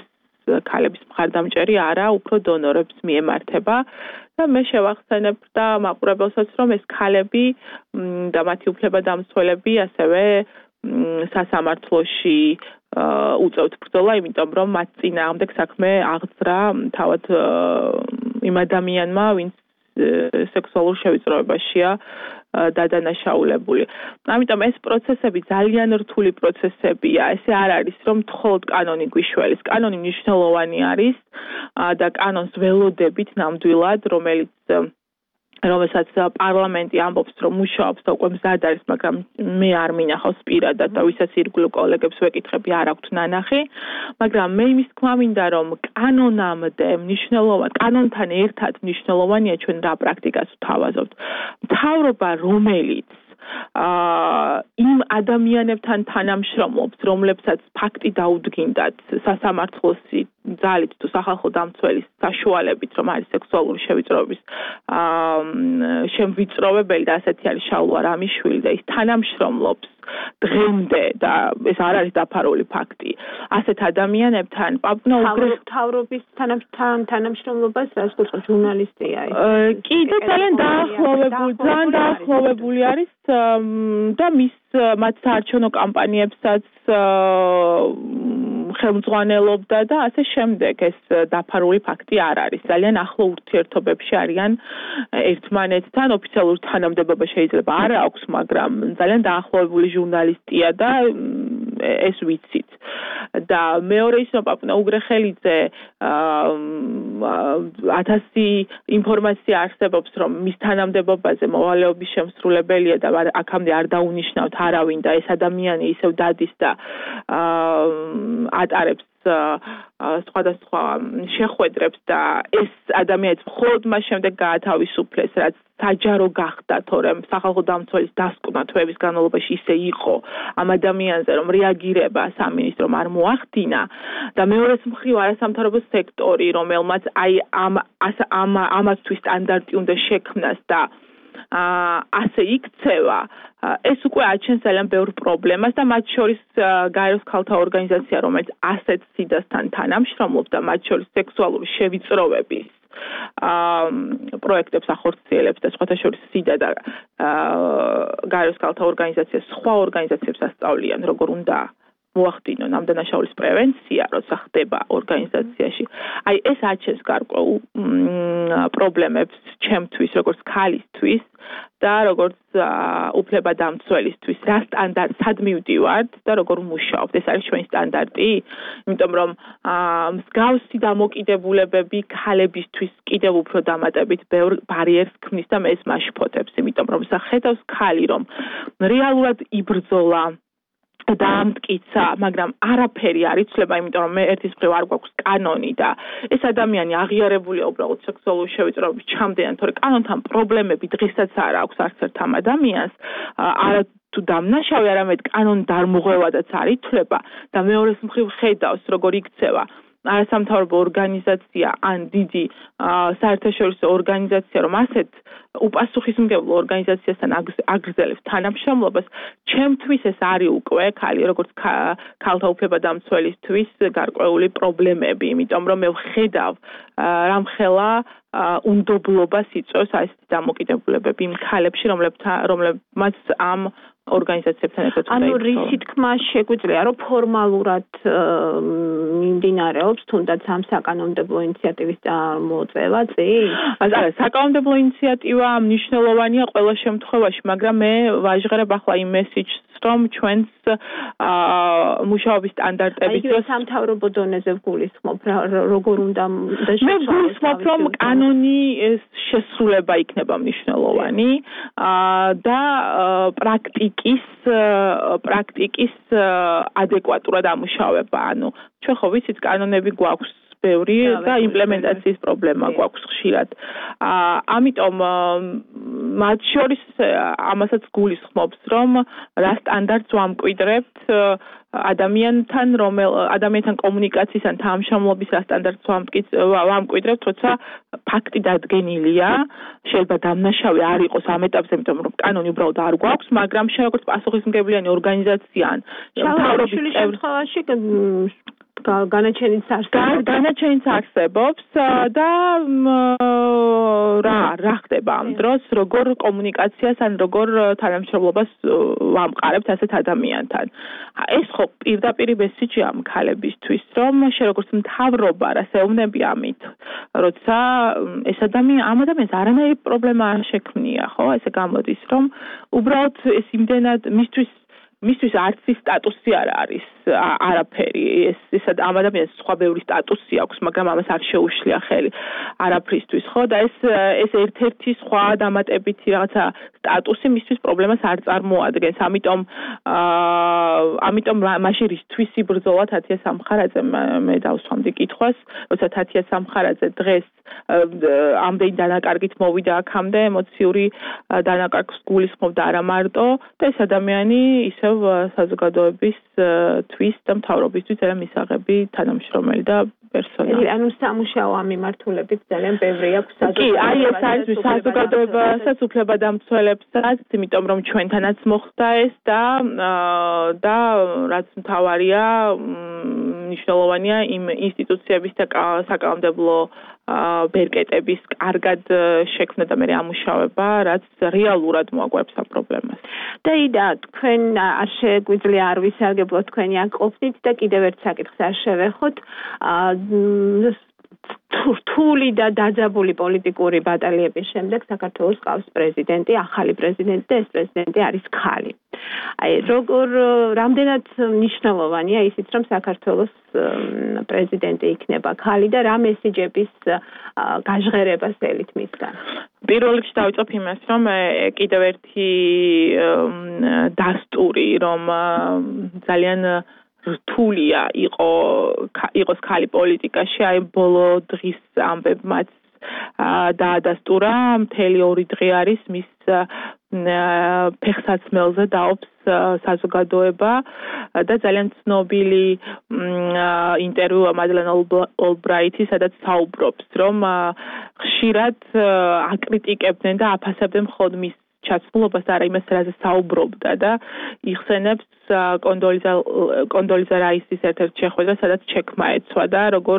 ქალების მხარდამჭერი არა, უფრო დონორებს მიემართება. და მე შევახსენებ და მაყურებელსაც, რომ ეს ქალები და მათი უფლებადამცველები ასევე სასამართლოში უწევთ ბრძოლა, იმიტომ რომ მათ წინააღმდეგ საქმე აღძრა თავად იმ ადამიანმა, ვინც სექსუალურ შევიწროებაშია დადანაშაულებული. ამიტომ ეს პროცესები ძალიან რთული პროცესებია. ესე არ არის, რომ მხოლოდ კანონი გვიშველის. კანონი მნიშვნელოვანი არის და კანონს ველოდებით ნამდვილად, რომელიც რომელსაც პარლამენტი ამბობს, რომ მუშაობს და უკვე მზად არის, მაგრამ მე არ მინახავს პირადად და ვისაც ირგვლივ კოლეგებს ვეკითხები, არ აქვთ ნანახი, მაგრამ მე იმის თქმა მინდა, რომ კანონამდე მნიშვნელოვანი, კანონთან ერთად მნიშვნელოვანია ჩვენ რა პრაქტიკას ვთავაზობთ. მთავრობა, რომელიც იმ ადამიანებთან თანამშრომლობს, რომლებსაც ფაქტი დაუდგინდათ სასამართლოს ძალით თუ სახალხო დამცველის საშუალებით, რომ არის სექსუალური შევიწროების შემვიწროვებელი და ასეთი არის შალვა რამიშვილი და ის თანამშრომლობს დღემდე და ეს არ არის დაფარული ფაქტი. ასეთ ადამიანებთან თავრობის თანამშრომლობას რას გულწრფ ჟურნალისტია ეს? კიდე ძალიან დაახლოვებული, ძალიან დაახლოვებული არის და მის მათ საარჩევნო კამპანიებსაც ხელმძღვანელობდა და ასე შემდეგ. ეს დაფარული ფაქტი არ არის. ძალიან ახლო ურთიერთობებში არიან ერთმანეთთან, ოფიციალურ თანამდებობა შეიძლება არ აქვს, მაგრამ ძალიან დაახლოებული ჟურნალისტია და ეს ვიცით. და მეორე ის რომ პაპუნა უგრეხელიძე ათასი ინფორმაცია არსებობს, რომ მის თანამდებობაზე მოვალეობის შემსრულებელია და აქამდე არ დაუნიშნავთ არავინ და ეს ადამიანი ისევ დადის და ატარებს სხვადასხვა შეხვედრებს და ეს ადამიანიც მხოლოდ მას შემდეგ გაათავისუფლეს, რაც საჯარო გახდა, თორემ სახალხო დამცველის დასკვნა თვეების განმავლობაში ისე იყო ამ ადამიანზე, რომ რეაგირება სამინისტრომ არ მოახდინა და მეორეს მხრივ არასამთავრობო სექტორი, რომელმაც აი ამ ამ ამასთვის სტანდარტი უნდა შექმნას და ასე იქცევა, ეს უკვე აჩენს ძალიან ბევრ პრობლემას და მათ შორის გაეროს ქალთა ორგანიზაცია, რომელიც ასეთ სიდასთან თანამშრომლობს და მათ შორის სექსუალური შევიწროების პროექტებს ახორციელებს და სხვათა შორის სიდა და გაეროს ქალთა ორგანიზაცია სხვა ორგანიზაციებს ასწავლიან, როგორ უნდა მოახდინონ ამ დანაშაულის პრევენცია, როცა ხდება ორგანიზაციაში. აი ეს აჩენს გარკვეულ პრობლემებს ჩემთვის, როგორც ქალისთვის და როგორც უფლებადამცველისთვის, რა სტანდარტ სად მივდივართ და როგორ ვმუშაობთ. ეს არის ჩვენი სტანდარტი, იმიტომ რომ მსგავსი დამოკიდებულებები ქალებისთვის კიდევ უფრო დამატებით ბევრ ბარიერს ქმნის და მე ეს მაშფოთებს, იმიტომ რომ ხედავს ქალი, რომ რეალურად იბრძოლა დაამტკიცა, მაგრამ არაფერი არ იცვლება, იმიტომ რომ მე ერთის მხრივ არ გვაქვს კანონი და ეს ადამიანი აღიარებულია უბრალოდ სექსუალური შევიწროების ჩამდენად, თორე კანონთან პრობლემები დღესაც არ აქვს არც ერთ ამ ადამიანს, არა თუ დამნაშავე, არამედ კანონ დარმოღვევადაც არ ითვლება და მეორეს მხრივ ხედავს, როგორ იქცევა არასამთავრობო ორგანიზაცია ან დიდი საერთაშორისო ორგანიზაცია, რომ ასეთ უპასუხისმგებლო ორგანიზაციასთან აგრძელებს თანამშრომლობას, ჩემთვის ეს არის უკვე ქალი, როგორც ქალთა უფლებადამცველისთვის გარკვეული პრობლემები, იმიტომ რომ მე ვხედავ რამხელა უნდობლობას იწვევს ეს დამოკიდებულებები იმ ქალებში, რომლებმაც ამ ორგანიზაციებთან ერთად უნდა ანუ რისი თქმა შეგვიძლია, რომ ფორმალურად მიმდინარეობს თუნდაც ამ საკანონმდებლო ინიციატივის წარმოწევა წინ? არა, საკანონმდებლო ინიციატივა მნიშვნელოვანია ყველა შემთხვევაში, მაგრამ მე ვაჟღერებ ახლა იმ მესიჯს, რომ ჩვენს მუშაობის სტანდარტების დროს სამთავრობო დონეზე ვგულისხმობ, როგორ უნდა მე ვგულისხმობ, რომ კანონი შესრულება იქნება მნიშვნელოვანი და პრაქტიკის პრაქტიკის ადეკვატურად ამუშავება. ანუ ჩვენ ხო ვიცით, კანონები გვაქვს ბევრი და იმპლემენტაციის პრობლემა გვაქვს ხშირად. ამიტომ მათ შორის ამასაც გულისხმობს, რომ რა სტანდარტს ვამკვიდრებთ ადამიანთან, რომელ ადამიანთან კომუნიკაციის ან თანამშრომლობის რა სტანდარტს ვამკვიდრებთ, როცა ფაქტი დადგენილია, შეიძლება დამნაშავე არ იყოს ამ ეტაპზე, იმიტომ რომ კანონი უბრალოდ არ გვაქვს, მაგრამ შენ როგორც პასუხისმგებლიანი ორგანიზაცია ან თავრობის შემთხვევაში განაჩენიც არსებობს. განაჩენიც არსებობს და რა რა ხდება ამ დროს, როგორ კომუნიკაციას ან როგორ თანამშრომლობას ვამყარებთ ასეთ ადამიანთან. ეს ხო პირდაპირ მესიჯია ამ ქალებისთვის, რომ შე როგორც მთავრობა რა შეეუბნები ამით, როცა ეს ადამიანი ამ ადამიანს არანაირი პრობლემა არ შექმნია, ხო? ესე გამოდის, რომ უბრალოდ ეს იმდენად მისთვის მისთვის არც ის სტატუსი არ არის არაფერი ეს ეს ამ ადამიანს სხვა ბევრი სტატუსი აქვს მაგრამ ამას არ შეუშლია ხელი არაფრისთვის ხო და ეს ეს ერთ-ერთი სხვა დამატებითი რაღაცა სტატუსი მისთვის პრობლემას არ წარმოადგენს ამიტომ ამიტომ მაშინ რისთვის იბრძოლა თათია სამხარაძე მე დავსვამდი კითხვას როცა თათია სამხარაძე დღეს ამდენი დანაკარგით მოვიდა აქამდე ემოციური დანაკარგს გულისხმობდა არა მარტო და ეს ადამიანი ისევ საზოგადოების თვის და მთავრობისთვის ძალიან მისაღები თანამშრომელი და პერსონალი. ანუ სამუშაო ამ მიმართულებით ძალიან ბევრი აქვს კი, აი ეს არის საზოგადოებასაც უფლებადამცველებსაც, იმიტომ რომ ჩვენთანაც მოხდა ეს და და რაც მთავარია მნიშვნელოვანია იმ ინსტიტუციების და საკანონმდებლო ბერკეტების კარგად შექმნა და მე ამუშავება, რაც რეალურად მოაგვარებს ამ პრობლემას. და იდა თქვენ არ შეგვიძლია არ ვისარგებლოთ თქვენი აქ ყოფნით და კიდევ ერთ საკითხს არ შევეხოთ. რთული და დაძაბული პოლიტიკური ბატალიების შემდეგ საქართველოს ყავს პრეზიდენტი, ახალი პრეზიდენტი და ეს პრეზიდენტი არის ქალი. აი როგორ რამდენად მნიშვნელოვანია ისიც რომ საქართველოს პრეზიდენტი იქნება ქალი და რა მესიჯების გაჟღერებას ელით მისგან. პირველ რიგში დავიწყებ იმას, რომ კიდევ ერთი დასტური, რომ ძალიან რთულია იყო იყოს ქალი პოლიტიკაში, აი ბოლო დღის ამბებმაც დაადასტურა, მთელი ორი დღე არის მის ფეხსაცმელზე დაობს საზოგადოება და ძალიან ცნობილი ინტერვიუ მადლენ ოლბრაითი, სადაც საუბრობს, რომ ხშირად აკრიტიკებდნენ და აფასებდნენ მხოლოდ მის ჩაცმულობას და არა იმას, რაზე საუბრობდა და იხსენებს კონდოლიზა კონდოლიზა რაისის ერთ-ერთ შეხვედრას, სადაც ჩექმა ეცვა და როგორ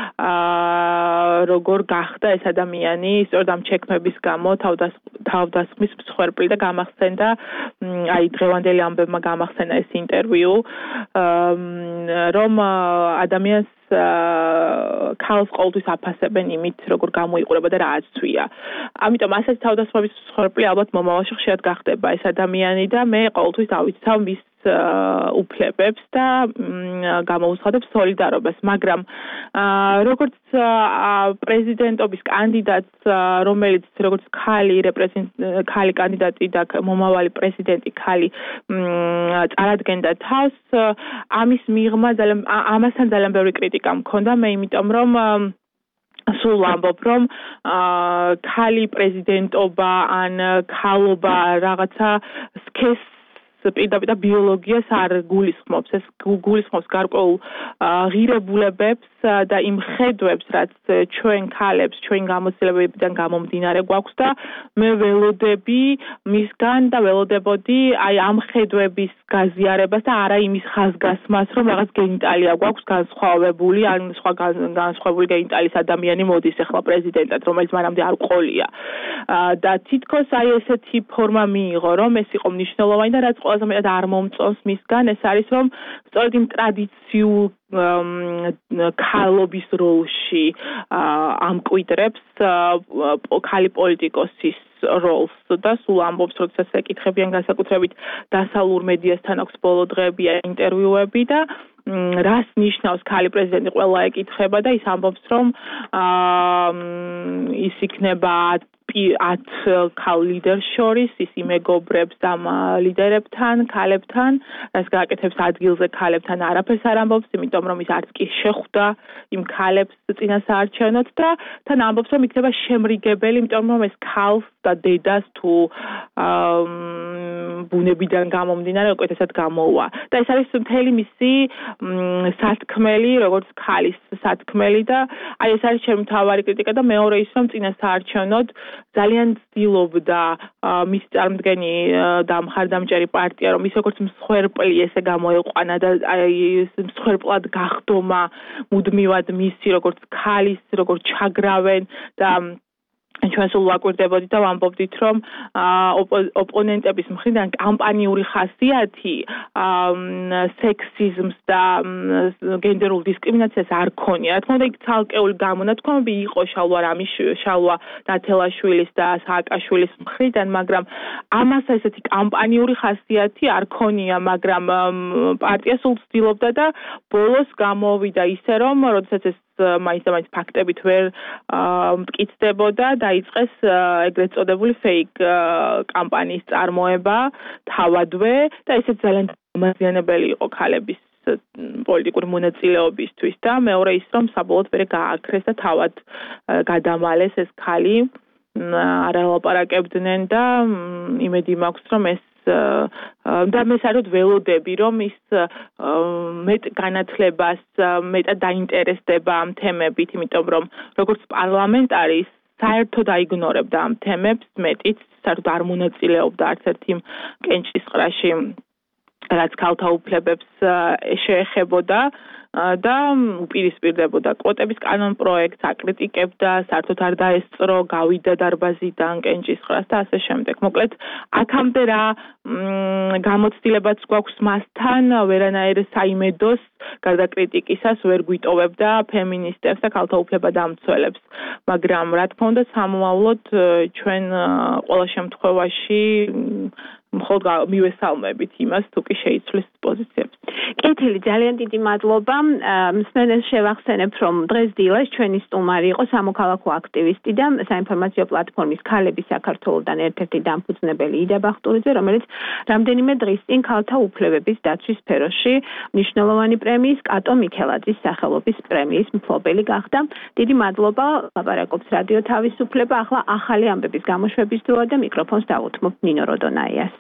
როგორ გახდა ეს ადამიანი სწორედ ამ ჩექმების გამო თავდასხმის მსხვერპლი და გამახსენდა აი დღევანდელი ამბებმა გამახსენა ეს ინტერვიუ რომ ადამიანს ქალს ყოველთვის აფასებენ იმით, როგორ გამოიყურება და რა აცვია. ამიტომ ასეთი თავდასხმების მსხვერპლი ალბათ მომავალში ხშირად გახდება ეს ადამიანი და მე ყოველთვის დავიცავ მის უფლებებს და გამოუცხადებ სოლიდარობას, მაგრამ როგორც პრეზიდენტობის კანდიდატს, რომელიც როგორც ქალი ქალი კანდიდატი და მომავალი პრეზიდენტი ქალი წარადგენდა თავს, ამის მიღმა ძალიან ამასთან ძალიან ბევრი კრიტიკა მქონდა მე, იმიტომ რომ სულ ამბობ, რომ ქალი პრეზიდენტობა ან ქალობა რაღაცა სქეს პირდაპირ ბიოლოგიას არ გულისხმობს, ეს გულისხმობს გარკვეულ ღირებულებებს და იმ ხედვებს, რაც ჩვენ ქალებს, ჩვენ გამოცდილებებიდან გამომდინარე გვაქვს და მე ველოდები მისგან და ველოდებოდი აი ამ ხედვების გაზიარებას და არა იმის ხაზგასმას, რომ რაღაც გენიტალია გვაქვს განსხვავებული, ან სხვა განსხვავებული გენიტალის ადამიანი მოდის ახლა პრეზიდენტად, რომელიც მანამდე არ ყოლია. და თითქოს აი ესეთი ფორმა მიიღო, რომ ეს იყო მნიშვნელოვანი და რაც ყველაზე მეტად არ მომწონს მისგან, ეს არის რომ სწორედ იმ ტრადიციულ ქალობის როლში ამკვიდრებს ქალი პოლიტიკოსის როლს და სულ ამბობს, როდესაც ეკითხებიან განსაკუთრებით დასავლურ მედიასთან აქვს ბოლო დღეები ინტერვიუები და რას ნიშნავს ქალი პრეზიდენტი ყველა ეკითხება და ის ამბობს, რომ ის იქნება ათ ქალ ლიდერს შორის, ის იმეგობრებს ამ ლიდერებთან, ქალებთან, რაც გააკეთებს ადგილზე ქალებთან არაფერს არ ამბობს, იმიტომ რომ ის არც კი შეხვდა იმ ქალებს წინასაარჩევნოდ და თან ამბობს, რომ იქნება შემრიგებელი, იმიტომ რომ ეს ქალს და დედას თუ ბუნებიდან გამომდინარე უკეთესად გამოვა. და ეს არის მთელი მისი სათქმელი, როგორც ქალის სათქმელი და აი ეს არის ჩემი მთავარი კრიტიკა და მეორე ის რომ წინა საარჩევნოდ ძალიან ცდილობდა მის წარმდგენი და მხარდამჭერი პარტია რომ ის როგორც მსხვერპლი ესე გამოეყვანა და აი მსხვერპლად გახდომა მუდმივად მისი როგორც ქალის როგორც ჩაგრავენ და ჩვენ სულ ვაკვირდებოდით და ვამბობდით რომ ოპონენტების მხრიდან კამპანიური ხასიათი სექსიზმს და გენდერულ დისკრიმინაციას არ ქონია. რა თქმა უნდა, იქ ცალკეული გამონათქვამები იყო შალვა რამის შალვა დათელაშვილის და სააკაშვილის მხრიდან, მაგრამ ამას ესეთი კამპანიური ხასიათი არ ქონია, მაგრამ პარტია სულ ცდილობდა და ბოლოს გამოვიდა ისე რომ როდესაც ეს მაინც და მაინც ფაქტებით ვერ მტკიცდებოდა დაიწყეს ეგრეთ წოდებული fake კამპანიის წარმოება თავადვე და ესეც ძალიან დამაზიანებელი იყო ქალების პოლიტიკური მონაწილეობისთვის და მეორე ის რომ საბოლოოდ ვერ გააქრეს და თავად გადამალეს ეს ქალი არ ალაპარაკებდნენ და იმედი მაქვს რომ ეს და მე საერთოდ ველოდები რომ ის მეტ განათლებას მეტად დაინტერესდება ამ თემებით, იმიტომ რომ როგორც პარლამენტარი საერთოდ აიგნორებდა ამ თემებს, მეტიც საერთოდ არ მონაწილეობდა არც ერთ იმ კენჭისყრაში, რაც ქალთა უფლებებს შეეხებოდა და უპირისპირდებოდა კვოტების კანონ პროექტს, აკრიტიკებდა, საერთოდ არ დაესწრო, გავიდა დარბაზიდან კენჭისყრას და ასე შემდეგ. მოკლედ, აქამდე რა გამოცდილებაც გვაქვს მასთან, ვერანაირ საიმედოს გარდა კრიტიკისას ვერ გვიტოვებდა ფემინისტებს და ქალთა უფლებადამცველებს. მაგრამ რა თქმა უნდა, სამომავლოდ ჩვენ ყველა შემთხვევაში მხოლოდ მივესალმებით იმას, თუ კი შეიცვლის პოზიციებს. კეთილი, ძალიან დიდი მადლობა. მსმენელს შევახსენებ, რომ დღეს დილას ჩვენი სტუმარი იყო სამოქალაქო აქტივისტი და საინფორმაციო პლატფორმის ქალები საქართველოსთან ერთ-ერთი დამფუძნებელი იდა ბახტურიძე, რომელიც რამდენიმე დღის წინ ქალთა უფლებების დაცვის სფეროში მნიშვნელოვანი პრემიის კატო მიქელაძის სახელობის პრემიის მფლობელი გახდა. დიდი მადლობა. ლაპარაკობს რადიო თავისუფლება. ახლა ახალი ამბების გამოშვების დროა და მიკროფონს დავუთმობ ნინო როდონაიას.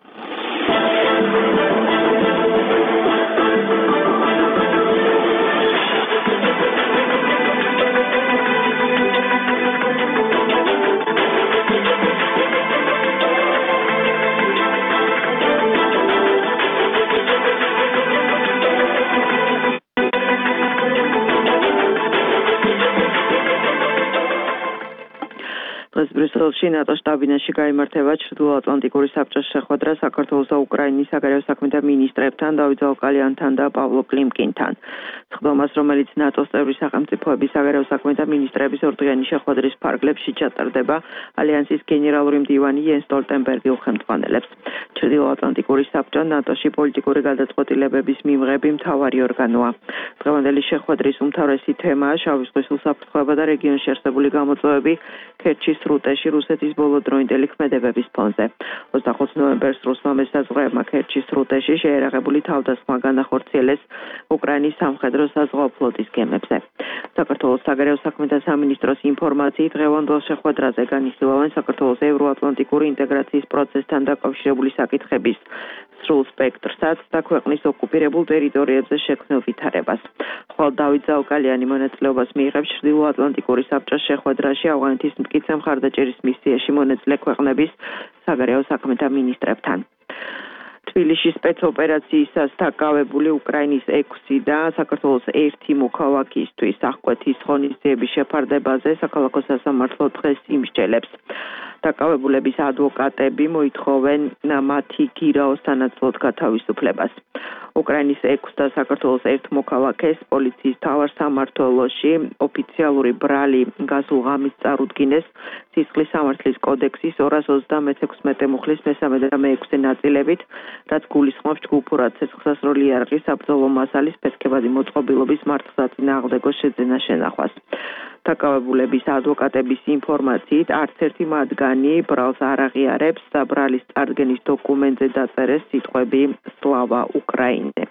ბრიუსელში ნატოს შტაბ-ბინაში გაიმართება ჩრდილოატლანტიკური საბჭოს შეხვედრა საქართველოს და უკრაინის საგარეო საქმეთა მინისტრებთან, დავით ზაოკალიანთან და პავლო კლიმკინთან. სხდომას, რომელიც ნატოს წევრი სახელმწიფოების საგარეო საქმეთა მინისტრების ორდღიანი შეხვედრის ფარგლებში ჩატარდება, ალიანსის გენერალური მდივანი იენს სტოლტენბერგი უხელმძღვანელებს. ჩრდილოატლანტიკური საბჭო ნატოში პოლიტიკური გადაწყვეტილებების მიღები მთავარი ორგანოა. დღევანდელი შეხვედრის უმთავრესი თემაა შავი ზღვის უსაფრთხოება და რეგიონში არსებული გამოწვევები ქერჩის სრუტეში რუსეთის ბოლოდროინდელი ქმედებების ფონზე. ოცდახუთი ნოემბერს რუსმა მესაზღვრეებმა ქერჩის სრუტეში შეერაღებული თავდასხმა განახორციელეს უკრაინის სამხედრო საზღვაო ფლოტის გემებზე. საქართველოს საგარეო საქმეთა სამინისტროს ინფორმაციით დღევანდელ შეხვედრაზე განიხილავენ საქართველოს ევროატლანტიკური ინტეგრაციის პროცესთან დაკავშირებული საკითხების სრულ სპექტრსაც და ქვეყნის ოკუპირებულ ტერიტორიებზე შექმნილ ვითარებას. ხოლო დავით ზაოკალიანი მონაწილეობას მიიღებს ჩრდილოატლანტიკური საბჭოს შეხვედრაში ავღანეთის მტკიცე მხარდაჭერის მისიაში მონაწილე ქვეყნების საგარეო საქმეთა მინისტრებთან. თბილისში სპეცოპერაციისას დაკავებული უკრაინის ექვსი და საქართველოს ერთი მოქალაქისთვის აღკვეთის ღონისძიების შეფარდებაზე საქალაქო სასამართლო დღეს იმსჯელებს. დაკავებულების ადვოკატები მოითხოვენ მათი გირაოს სანაცვლოდ გათავისუფლებას. უკრაინის ექვსი და საქართველოს ერთ მოქალაქეს პოლიციის მთავარ სამმართველოში ოფიციალური ბრალი გასულ ღამის წარუდგინეს სისხლის სამართლის კოდექსის ორას ოცდამექვსმეტე მუხლის მესამე და მეექვსე ნაწილებით, რაც გულისხმობს ჯგუფურად ცეცხლსასროლი იარაღის საბრძოლო მასალის ფესქებადი მოწყობილობის მართლსაწინააღმდეგო შეძენა შენახვას. დაკავებულების ადვოკატების ინფორმაციით არც ერთი მათგანი ბრალს არ აღიარებს და ბრალის წარდგენის დოკუმენტზე დაწერეს სიტყვები სლავა უკრაინე.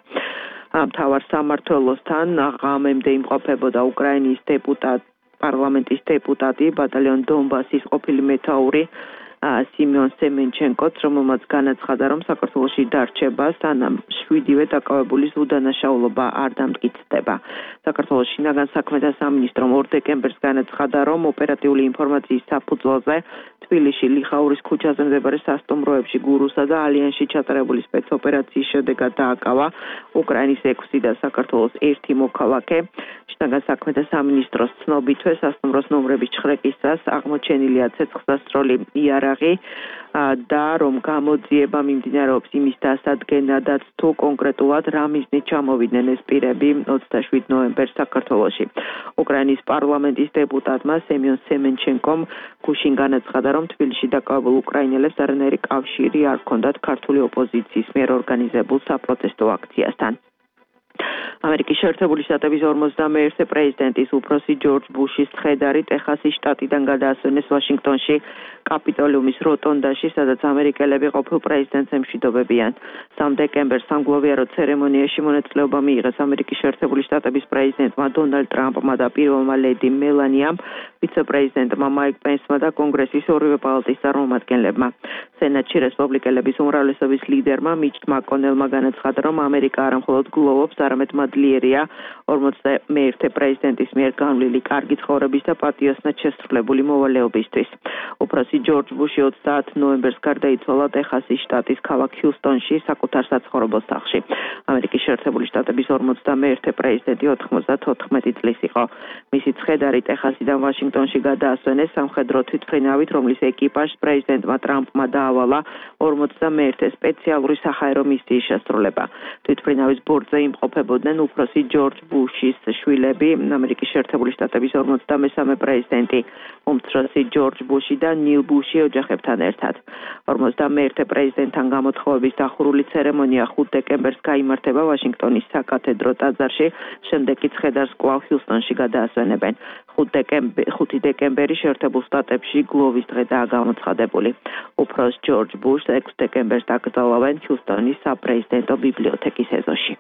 მთავარ სამმართველოსთან ღამემდე იმყოფებოდა უკრაინის დეპუტატ პარლამენტის დეპუტატი ბატალიონ დონბასის ყოფილი მეთაური სიმეონ სემენჩენკოც, რომელმაც განაცხადა, რომ საქართველოში დარჩება სანამ შვიდივე დაკავებულის უდანაშაულობა არ დამტკიცდება. საქართველოს შინაგან საქმეთა სამინისტრომ ორ დეკემბერს განაცხადა, რომ ოპერატიული ინფორმაციის საფუძველზე თბილისში ლიხაურის ქუჩაზე მდებარე სასტუმროებში გურუსა და ალიანსში ჩატარებული სპეცოპერაციის შედეგად დააკავა უკრაინის ექვსი და საქართველოს ერთი მოქალაქე. შინაგან საქმეთა სამინისტროს ცნობითვე სასტუმროს ნომრების ჩხრეკისას აღმოჩენილია ცეცხლსასროლი იარაღი და რომ გამოძიება მიმდინარეობს იმის დასადგენადაც თუ კონკრეტულად რა მიზნით ჩამოვიდნენ ეს პირები ოცდაშვიდ ნოემბერს საქართველოში. უკრაინის პარლამენტის დეპუტატმა სემეონ სემენჩენკომ გუშინ განაცხადა, რომ თბილისში დაკავებულ უკრაინელებს არანაირი კავშირი არ ჰქონდათ ქართული ოპოზიციის მიერ ორგანიზებულ საპროტესტო აქციასთან. ამერიკის შეერთებული შტატების ორმოცდამეერთე პრეზიდენტის უფროსი ჯორჯ ბუშის ცხედარი ტეხასის შტატიდან გადაასვენეს ვაშინგტონში კაპიტოლიუმის როტონდაში, სადაც ამერიკელები ყოფილ პრეზიდენტს ემშვიდობებიან. სამ დეკემბერს სამგლოვიარო ცერემონიაში მონაწილეობა მიიღეს ამერიკის შეერთებული შტატების პრეზიდენტმა დონალდ ტრამპმა და პირველმა ლედი მელანიამ, ვიცე-პრეზიდენტმა მაიკ პენსმა და კონგრესის ორივე პალატის წარმომადგენლებმა. სენატში რესპუბლიკელების უმრავლესობის ლიდერმა მიჩ მაკონელმა განაცხადა, რომ ამერიკა არა მხოლოდ გლოვობს, არამედ მადლიერია ორმოცდამეერთე პრეზიდენტის მიერ განვლილი კარგი ცხოვრების და პატიოსნად შესრულებული მოვალეობისთვის. უფროსი ჯორჯ ბუში ოცდაათ ნოემბერს გარდაიცვალა ტეხასის შტატის ქალაქ ჰიუსტონში საკუთარ საცხოვრებელ სახლში. ამერიკის შეერთებული შტატების ორმოცდამეერთე პრეზიდენტი ოთხმოცდათოთხმეტი წლის იყო. მისი ცხედარი ტეხასიდან ვაშინგტონში გადაასვენეს სამხედრო თვითმფრინავით, რომლის ეკიპაჟს პრეზიდენტმა ტრამპმა დაავალა ორმოცდამეერთე სპეციალური საჰაერო მისიის შესრულება. თვითმფრინავის ბორტზე იმყოფებოდნენ უფროსი ჯორჯ ბუშის შვილები, ამერიკის შეერთებული შტატების ორმოცდამესამე პრეზიდენტი, უმცროსი ჯორჯ ბუში და ნილ ბუში ოჯახებთან ერთად. ორმოცდამეერთე პრეზიდენტთან გამოთხოვების დახურული ცერემონია ხუთ დეკემბერს გაიმართება ვაშინგტონის საკათედრო ტაძარში, შემდეგ კი ცხედარს კვლავ ჰიუსტონში გადაასვენებენ. ხუთი დეკემბერი შეერთებულ შტატებში გლოვის დღედაა გამოცხადებული. უფროს ჯორჯ ბუშს ექვსი დეკემბერს დაკრძალავენ ჰიუსტონის საპრეზიდენტო ბიბლიოთეკის ეზოში.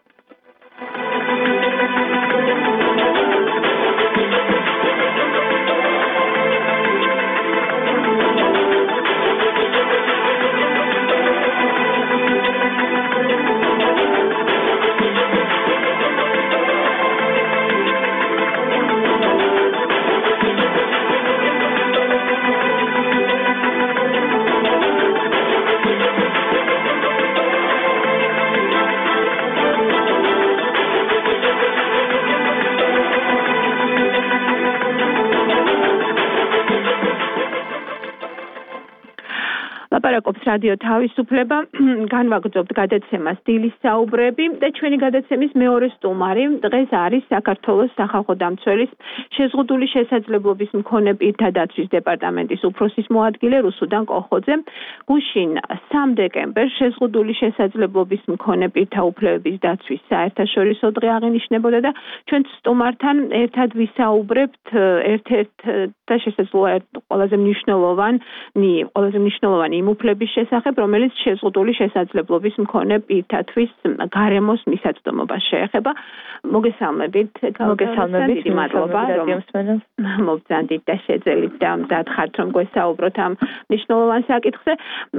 ლაპარაკობს რადიო თავისუფლება, განვაგრძობთ გადაცემას დილის საუბრები და ჩვენი გადაცემის მეორე სტუმარი დღეს არის საქართველოს სახალხო დამცველის შეზღუდული შესაძლებლობის მქონე პირთა დაცვის დეპარტამენტის უფროსის მოადგილე რუსუდან კოხოძე. გუშინ სამ დეკემბერს შეზღუდული შესაძლებლობის მქონე პირთა უფლებების დაცვის საერთაშორისო დღე აღინიშნებოდა და ჩვენ სტუმართან ერთად ვისაუბრებთ ერთ-ერთ და შესაძლოა ყველაზე მნიშვნელოვანი ყველაზე მნიშვნელოვანი იმ უფლების შესახებ, რომელიც შეზღუდული შესაძლებლობის მქონე პირთათვის გარემოს მისაწვდომობას შეეხება. მოგესალმებით, მოგესალმებით, მადლობა, რომ მობრძანდით და შეძელით და დადხართ, რომ გვესაუბროთ ამ მნიშვნელოვან საკითხზე.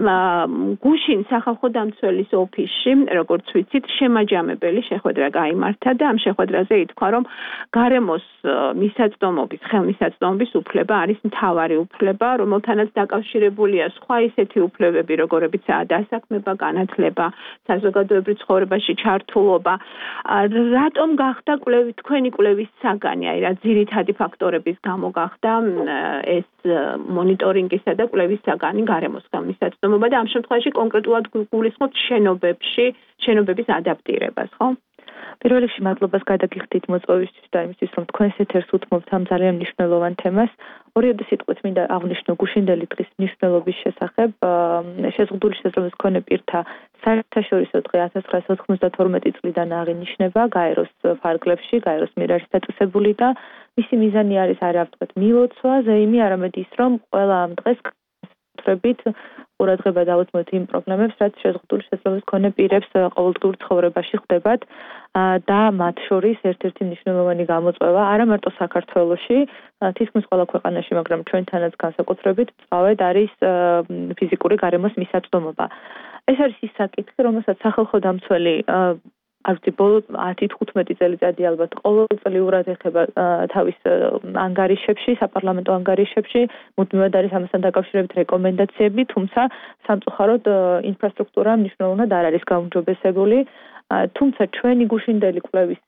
გუშინ სახალხო დამცველის ოფისში, როგორც ვიცით, შემაჯამებელი შეხვედრა გაიმართა და ამ შეხვედრაზე ითქვა, რომ გარემოს მისაწვდომობის, ხელმისაწვდომობის უფლება არის მთავარი უფლება, რომელთანაც დაკავშირებულია სხვა ისეთი უფლებები, როგორებიცაა დასაქმება, განათლება, საზოგადოებრივ ცხოვრებაში ჩართულობა. რატომ გახდა კვლევი თქვენი კვლევის საგანი, აი რა ძირითადი ფაქტორების გამო გახდა ეს მონიტორინგისა და კვლევის საგანი გარემოს ხელმისაწვდომობა და ამ შემთხვევაში კონკრეტულად გულისხმობთ შენობებში, შენობების ადაპტირებას, ხო? პირველ რიგში მადლობას გადაგიხდით მოწვევისთვის და იმისთვის, რომ თქვენს ეთერს უთმობთ ამ ძალიან მნიშვნელოვან თემას. ორიოდე სიტყვით მინდა აღვნიშნო გუშინდელი დღის მნიშვნელობის შესახებ. შეზღუდული შესაძლებლობის მქონე პირთა საერთაშორისო დღე ათას ცხრაასი ოთხმოცდათორმეტი წლიდან აღინიშნება გაეროს ფარგლებში, გაეროს მიერ არის დაწესებული და მისი მიზანი არის არა ვთქვათ მილოცვა, ზეიმი, არამედ ის, რომ ყველა ამ დღეს საკუთრებით ყურადღება დაუთმოთ იმ პრობლემებს, რაც შეზღუდული შესაძლებლობის მქონე პირებს ყოველდღიურ ცხოვრებაში ხდებათ და მათ შორის ერთ-ერთი მნიშვნელოვანი გამოწვევა არა მარტო საქართველოში, თითქმის ყველა ქვეყანაში, მაგრამ ჩვენთანაც განსაკუთრებით წავედ არის ფიზიკური გარემოს მისაწვდომობა. ეს არის ის საკითხი, რომელსაც სახალხო დამცველი არც ბოლო ათი თხუთმეტი წელიწადი ალბათ ყოველწლიურად ეხება თავის ანგარიშებში, საპარლამენტო ანგარიშებში, მუდმივად არის ამასთან დაკავშირებით რეკომენდაციები, თუმცა სამწუხაროდ ინფრასტრუქტურა მნიშვნელოვნად არ არის გაუმჯობესებული, თუმცა ჩვენი გუშინდელი კვლევის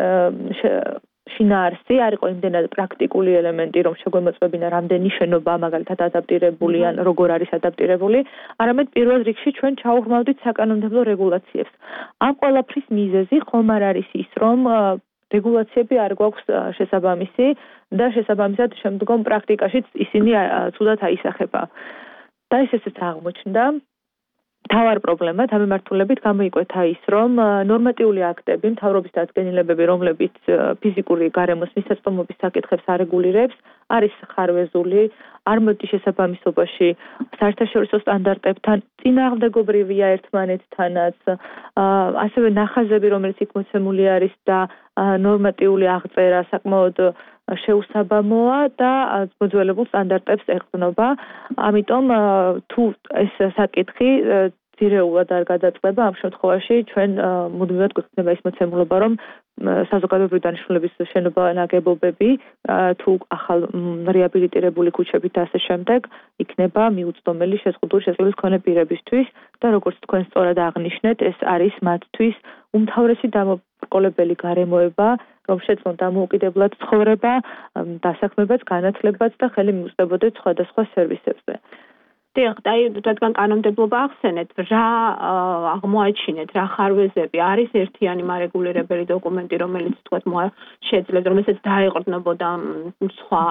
შინაარსი არ იყო იმდენად პრაქტიკული ელემენტი, რომ შეგვემოწმებინა რამდენი შენობა მაგალითად ადაპტირებული ან როგორ არის ადაპტირებული, არამედ პირველ რიგში ჩვენ ჩაუღრმავდით საკანონმდებლო რეგულაციებს. ამ ყველაფრის მიზეზი ხომ არ არის ის, რომ რეგულაციები არ გვაქვს შესაბამისი და შესაბამისად შემდგომ პრაქტიკაშიც ისინი ცუდად აისახება. და ეს ესეც აღმოჩნდა. თავარ პრობლემად ამ მიმართულებით გამოიკვეთა ის, რომ ნორმატიული აქტები, მთავრობის დადგენილებები, რომლებიც ფიზიკური გარემოს მისაწვდომობის საკითხებს არეგულირებს, არის ხარვეზული, არ მოდის შესაბამისობაში საერთაშორისო სტანდარტებთან, წინააღმდეგობრივია ერთმანეთთანაც, ასევე ნახაზები, რომელიც იქ მოცემული არის და ნორმატიული აღწერა საკმაოდ შეუსაბამოა და მოძველებულ სტანდარტებს ეყრდნობა. ამიტომ თუ ეს საკითხი ძირეულად არ გადაწყდება, ამ შემთხვევაში ჩვენ მუდმივად გვექნება ის მოცემულობა, რომ საზოგადოებრივი დანიშნულების შენობა ნაგებობები თუ ახალ რეაბილიტირებული ქუჩებით და ასე შემდეგ იქნება მიუწვდომელი შეზღუდული შესაძლებლობის მქონე პირებისთვის და როგორც თქვენ სწორად აღნიშნეთ, ეს არის მათთვის უმთავრესი დამოუკიდებელი გარემოება, რომ შეძლონ დამოუკიდებლად ცხოვრება, დასაქმებაც, განათლებაც და ხელი მიუწვდებოდეთ სხვადასხვა სერვისებზე. დიახ, და რადგან კანონმდებლობა ახსენეთ, რა აღმოაჩინეთ, რა ხარვეზები არის ერთიანი მარეგულირებელი დოკუმენტი, რომელიც თქვათ შეძლებს, რომელსაც დაეყრდნობოდა სხვა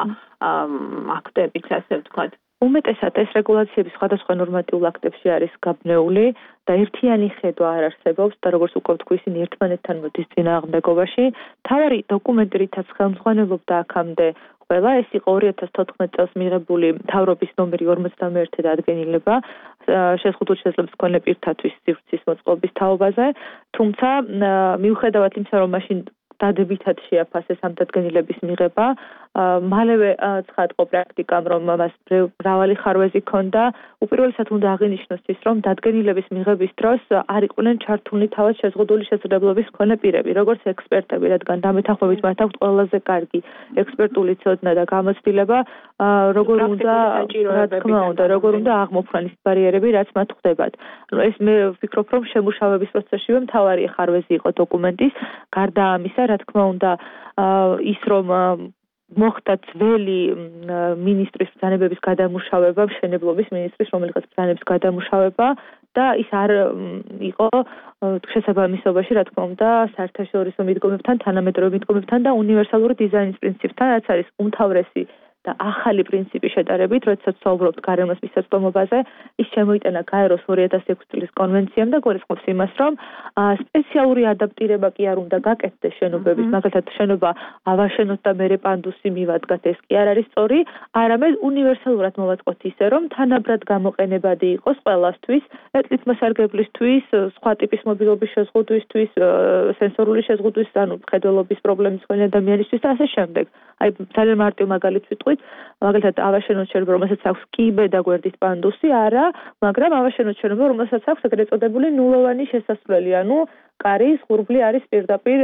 აქტებიც, ასე ვთქვათ. უმეტესად ეს რეგულაციები სხვადასხვა ნორმატიულ აქტებში არის გაბნეული და ერთიანი ხედვა არ არსებობს და როგორც უკვე ვთქვი, ისინი ერთმანეთთან მოდის წინააღმდეგობაში. მთავარი დოკუმენტი, რითაც ხელმძღვანელობდა აქამდე ყველა, ეს იყო ორი ათას თოთხმეტ წელს მიღებული მთავრობის ნომერი ორმოცდამეერთე დადგენილება შეზღუდული შესაძლებლობის მქონე პირთათვის სივრცის მოწყობის თაობაზე, თუმცა მიუხედავად იმისა, რომ მაშინ დადებითად შეაფასეს ამ დადგენილების მიღება, მალევე ცხადყო პრაქტიკამ, რომ მას მრავალი ხარვეზი ჰქონდა. უპირველესად უნდა აღინიშნოს ის, რომ დადგენილების მიღების დროს არ იყვნენ ჩართულნი თავად შეზღუდული შესაძლებლობის მქონე პირები, როგორც ექსპერტები, რადგან დამეთანხმებით მათ აქვთ ყველაზე კარგი ექსპერტული ცოდნა და გამოცდილება, როგორ უნდა, რა თქმა უნდა, როგორ უნდა აღმოფხვრან ის ბარიერები, რაც მათ ხვდებათ. ეს მე ვფიქრობ, რომ შემუშავების პროცესშივე მთავარი ხარვეზი იყო დოკუმენტის, გარდა ამისა, რა თქმა უნდა, ის რომ მოხდა ძველი მინისტრის ბრძანებების გადამუშავება, მშენებლობის მინისტრის რომელიღაც ბრძანების გადამუშავება და ის არ იყო შესაბამისობაში, რა თქმა უნდა, საერთაშორისო მიდგომებთან, თანამედროვე მიდგომებთან და უნივერსალური დიზაინის პრინციპთან, რაც არის უმთავრესი და ახალი პრინციპი შედარებით, როდესაც ვსაუბრობთ გარემოს მისაწვდომობაზე, ის შემოიტანა გაეროს ორი ათას ექვსი წლის კონვენციამ და გულისხმობს იმას, რომ სპეციალური ადაპტირება კი არ უნდა გაკეთდეს შენობების, მაგალითად შენობა ავაშენოთ და მერე პანდუსი მივადგათ, ეს კი არ არის სწორი, არამედ უნივერსალურად მოვაწყოთ ისე, რომ თანაბრად გამოყენებადი იყოს ყველასთვის, წითმოსარგებლისთვის, სხვა ტიპის მობილობის შეზღუდვისთვის, სენსორული შეზღუდვის, ანუ მხედველობის პრობლემის მქონე ადამიანისთვის და ასე შემდეგ. აი ძალიან მარტივ მაგალითს ვიტყვით, მაგალითად ავაშენოთ შენობა, რომელსაც აქვს კიბე და გვერდით პანდუსი, არა, მაგრამ ავაშენოთ შენობა, რომელსაც აქვს ეგრეთ წოდებული ნულოვანი შესასვლელი, ანუ კარის ღურბლი არის პირდაპირ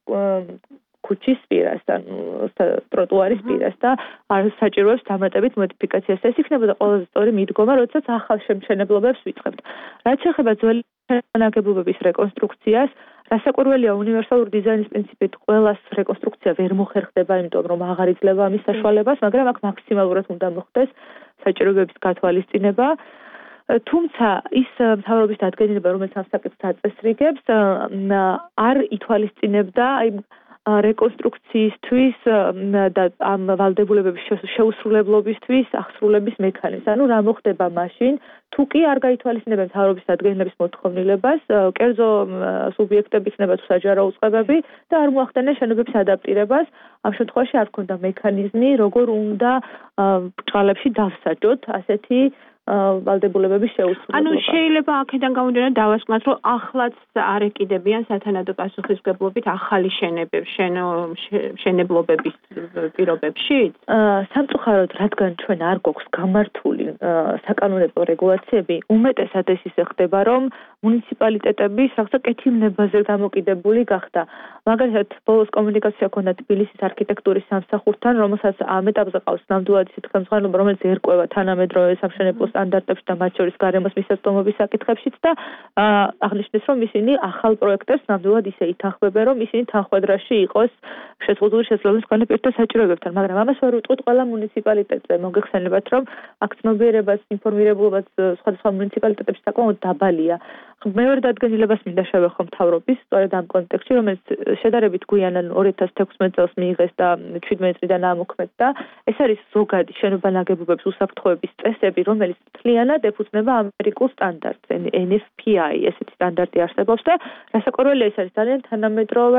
ქუჩის პირას, ანუ ტროტუარის პირას და არ საჭიროებს დამატებით მოდიფიკაციას. ეს იქნებოდა ყველაზე სწორი მიდგომა, როდესაც ახალ შემშენებლობებს ვიწყებთ. რაც შეეხება ძველი ნაგებობების რეკონსტრუქციას, რასაკვირველია, უნივერსალური დიზაინის პრინციპით ყველას რეკონსტრუქცია ვერ მოხერხდება, იმიტომ რომ აღარ იძლევა ამის საშუალებას, მაგრამ აქ მაქსიმალურად უნდა მოხდეს საჭიროებების გათვალისწინება. თუმცა ის მთავრობის დადგენილება, რომელიც ამ საკითხს აწესრიგებს, არ ითვალისწინებდა აი რეკონსტრუქციისთვის და ამ ვალდებულებების შეუსრულებლობისთვის აღსრულების მექანიზმს. ანუ რა მოხდება მაშინ, თუ კი არ გაითვალისწინებენ მთავრობის დადგენილების მოთხოვნილებას, კერძო სუბიექტები იქნება თუ საჯარო უწყებები და არ მოახდენენ შენობების ადაპტირებას, ამ შემთხვევაში არ ქონდა მექანიზმი, როგორ უნდა ბრჭყალებში დავსაჯოთ ასეთი ვალდებულებების შეუსრულებლობა. ანუ შეიძლება აქედან გამომდინარე დავასკვნათ, რომ ახლაც არ ეკიდებიან სათანადო პასუხისმგებლობით ახალი შენებების შენებლობების პირობებში? სამწუხაროდ, რადგან ჩვენ არ გვაქვს გამართული საკანონმდებლო რეგულაციები, უმეტესად ეს ისე ხდება, რომ მუნიციპალიტეტები რაღაცა კეთილნებაზე დამოკიდებული გახდა. მაგალითად, ბოლოს კომუნიკაცია ჰქონდა თბილისის არქიტექტურის სამსახურთან, რომელსაც ამ ეტაპზე ყავს ნამდვილად ისეთი ხელმძღვანელობა, რომელიც ერკვევა თანამედროვე სამშენებლო სტანდარტებში და მათ შორის გარემოს მისაწვდომობის საკითხებშიც და აღნიშნეს, რომ ისინი ახალ პროექტებს ნამდვილად ისე ითანხმებენ, რომ ისინი თანხმედრაში იყოს შეზღუდული შესაძლებლობის მქონე პირთა საჭიროებებთან, მაგრამ ამას ვერ უტყვით ყველა მუნიციპალიტეტზე. მოგეხსენებათ, რომ აქ ცნობიერებას, ინფორმირებულობას სხვადასხვა მუნიციპალიტეტებში საკმაოდ დაბალია. მე ვერ დადგენილებას მინდა შევეხო მთავრობის, სწორედ ამ კონტექსტში, რომელიც შედარებით გვიან ორი ათას თექვსმეტ წელს მიიღეს და შვიდმეტ წლიდან ამოქმედდა. ეს არის ზოგადი შენობა ნაგებობების უსაფრთხოების წესები, რომელიც მთლიანად ეფუძნება ამერიკულ სტანდარტს, N F P I, ესეთი სტანდარტი არსებობს და რასაკვირველია, ეს არის ძალიან თანამედროვე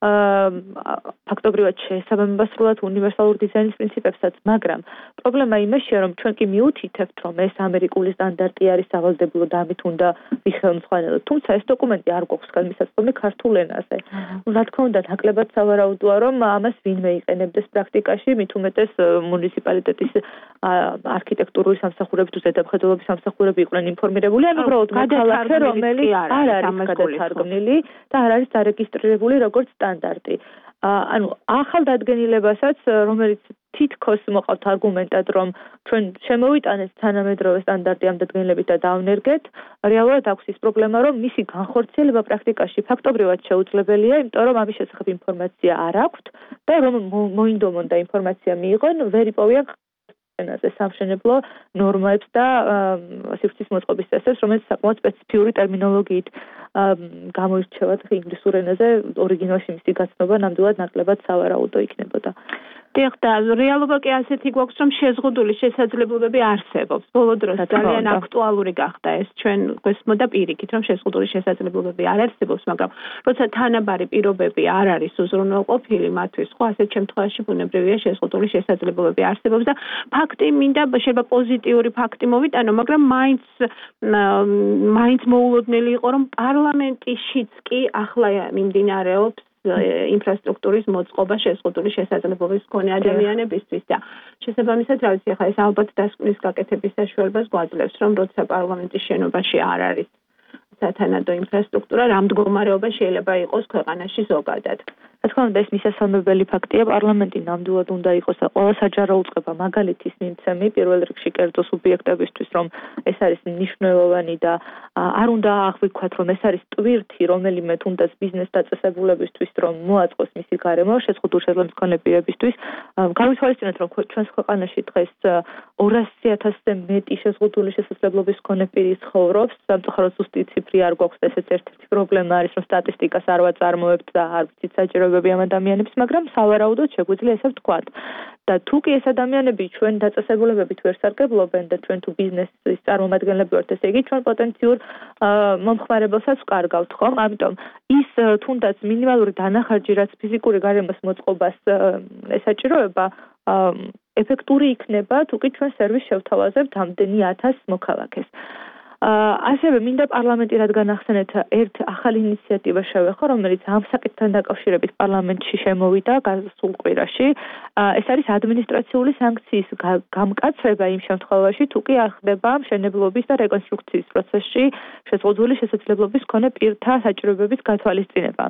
ფაქტობრივად შეესაბამება სრულად უნივერსალურ დიზაინის პრინციპებსაც, მაგრამ პრობლემა იმაშია, რომ ჩვენ კი მიუთითებთ, რომ ეს ამერიკული სტანდარტი არის სავალდებულო და ამით უნდა ვიხელმძღვანელოთ. თუმცა ეს დოკუმენტი არ გვაქვს ხელმისაწვდომი ქართულ ენაზე. რა თქმა უნდა, ნაკლებად სავარაუდოა, რომ ამას ვინმე იყენებდეს პრაქტიკაში, მით უმეტეს მუნიციპალიტეტის არქიტექტურული სამსახურები თუ ზედამხედველობის სამსახურები იყვნენ ინფორმირებული, ან უბრალოდ მოქალაქე, რომელიც არ არის გადათარგმნილი და არ არის დარეგისტრირებული როგორც სტანდარტი. ანუ ახალ დადგენილებასაც, რომელიც თითქოს მოყავთ არგუმენტად, რომ ჩვენ შემოვიტანეთ თანამედროვე სტანდარტი ამ დადგენილებით და დავნერგეთ, რეალურად აქვს ის პრობლემა, რომ მისი განხორციელება პრაქტიკაში ფაქტობრივად შეუძლებელია, იმიტომ რომ ამის შესახებ ინფორმაცია არ აქვთ და რომ მოინდომონ და ინფორმაცია მიიღონ, ვერ იპოვიან ენაზე სამშენებლო ნორმებს და სივრცის მოწყობის წესებს, რომელიც საკმაოდ სპეციფიური ტერმინოლოგიით გამოირჩევა ინგლისურ ენაზე, ორიგინალში მისი გაცნობა ნამდვილად ნაკლებად სავარაუდო იქნებოდა. დიახ, და რეალობა კი ასეთი გვაქვს, რომ შეზღუდული შესაძლებლობები არსებობს. ბოლო დროს ძალიან აქტუალური გახდა ეს ჩვენ გვესმოდა პირიქით, რომ შეზღუდული შესაძლებლობები არ არსებობს, მაგრამ როცა თანაბარი პირობები არ არის უზრუნველყოფილი მათთვის, ხო, ასეთ შემთხვევაში ბუნებრივია შეზღუდული შესაძლებლობები არსებობს და ფაქტი მინდა შეიძლება პოზიტიური ფაქტი მოვიტანო, მაგრამ მაინც მაინც მოულოდნელი იყო, რომ პარლამენტიშიც კი ახლა მიმდინარეობს ინფრასტრუქტურის მოწყობა შეზღუდული შესაძლებლობის მქონე ადამიანებისთვის და შესაბამისად, რა ვიცი, ახლა ეს ალბათ დასკვნის გაკეთების საშუალებას გვაძლევს, რომ როცა პარლამენტის შენობაში არ არის სათანადო ინფრასტრუქტურა, რა მდგომარეობა შეიძლება იყოს ქვეყანაში ზოგადად. რა თქმა უნდა, ეს მისასალმებელი ფაქტია, პარლამენტი ნამდვილად უნდა იყოს და ყველა საჯარო უწყება მაგალითის მიმცემი პირველ რიგში კერძო სუბიექტებისთვის, რომ ეს არის მნიშვნელოვანი და არ უნდა აღვიქვათ, რომ ეს არის ტვირთი, რომელიმე თუნდაც ბიზნეს დაწესებულებისთვის, რომ მოაწყოს მისი გარემო შეზღუდული შესაძლებლობის მქონე პირებისთვის. გავითვალისწინოთ, რომ ჩვენს ქვეყანაში დღეს ორასი ათასზე მეტი შეზღუდული შესაძლებლობის მქონე პირი ცხოვრობს, სამწუხაროდ ზუსტი ციფრი არ გვაქვს, ესეც ერთ-ერთი პრობლემა არის, რომ სტატისტიკას არ ვაწარმოებთ და არ ვიცით საჭიროებები ამ ადამიანებს, მაგრამ სავარაუდოდ შეგვიძლია ესე ვთქვათ. და თუ კი ეს ადამიანები ჩვენ დაწესებულებებით ვერ სარგებლობენ და ჩვენ თუ ბიზნესის წარმომადგენლები ვართ, ესე იგი ჩვენ პოტენციურ მომხმარებელსაც ვკარგავთ, ხომ? ამიტომ ის თუნდაც მინიმალური დანახარჯი, რაც ფიზიკური გარემოს მოწყობას ესაჭიროება, ეფექტური იქნება, თუ კი ჩვენ სერვის შევთავაზებთ ამდენი ათას მოქალაქეს. ასევე მინდა პარლამენტი რადგან ახსენეთ ერთ ახალ ინიციატივას შევეხო, რომელიც ამ საკითხთან დაკავშირებით პარლამენტში შემოვიდა გასულ კვირაში. ეს არის ადმინისტრაციული სანქციის გამკაცრება იმ შემთხვევაში, თუ კი არ ხდება მშენებლობის და რეკონსტრუქციის პროცესში შეზღუდული შესაძლებლობის მქონე პირთა საჭიროებების გათვალისწინება.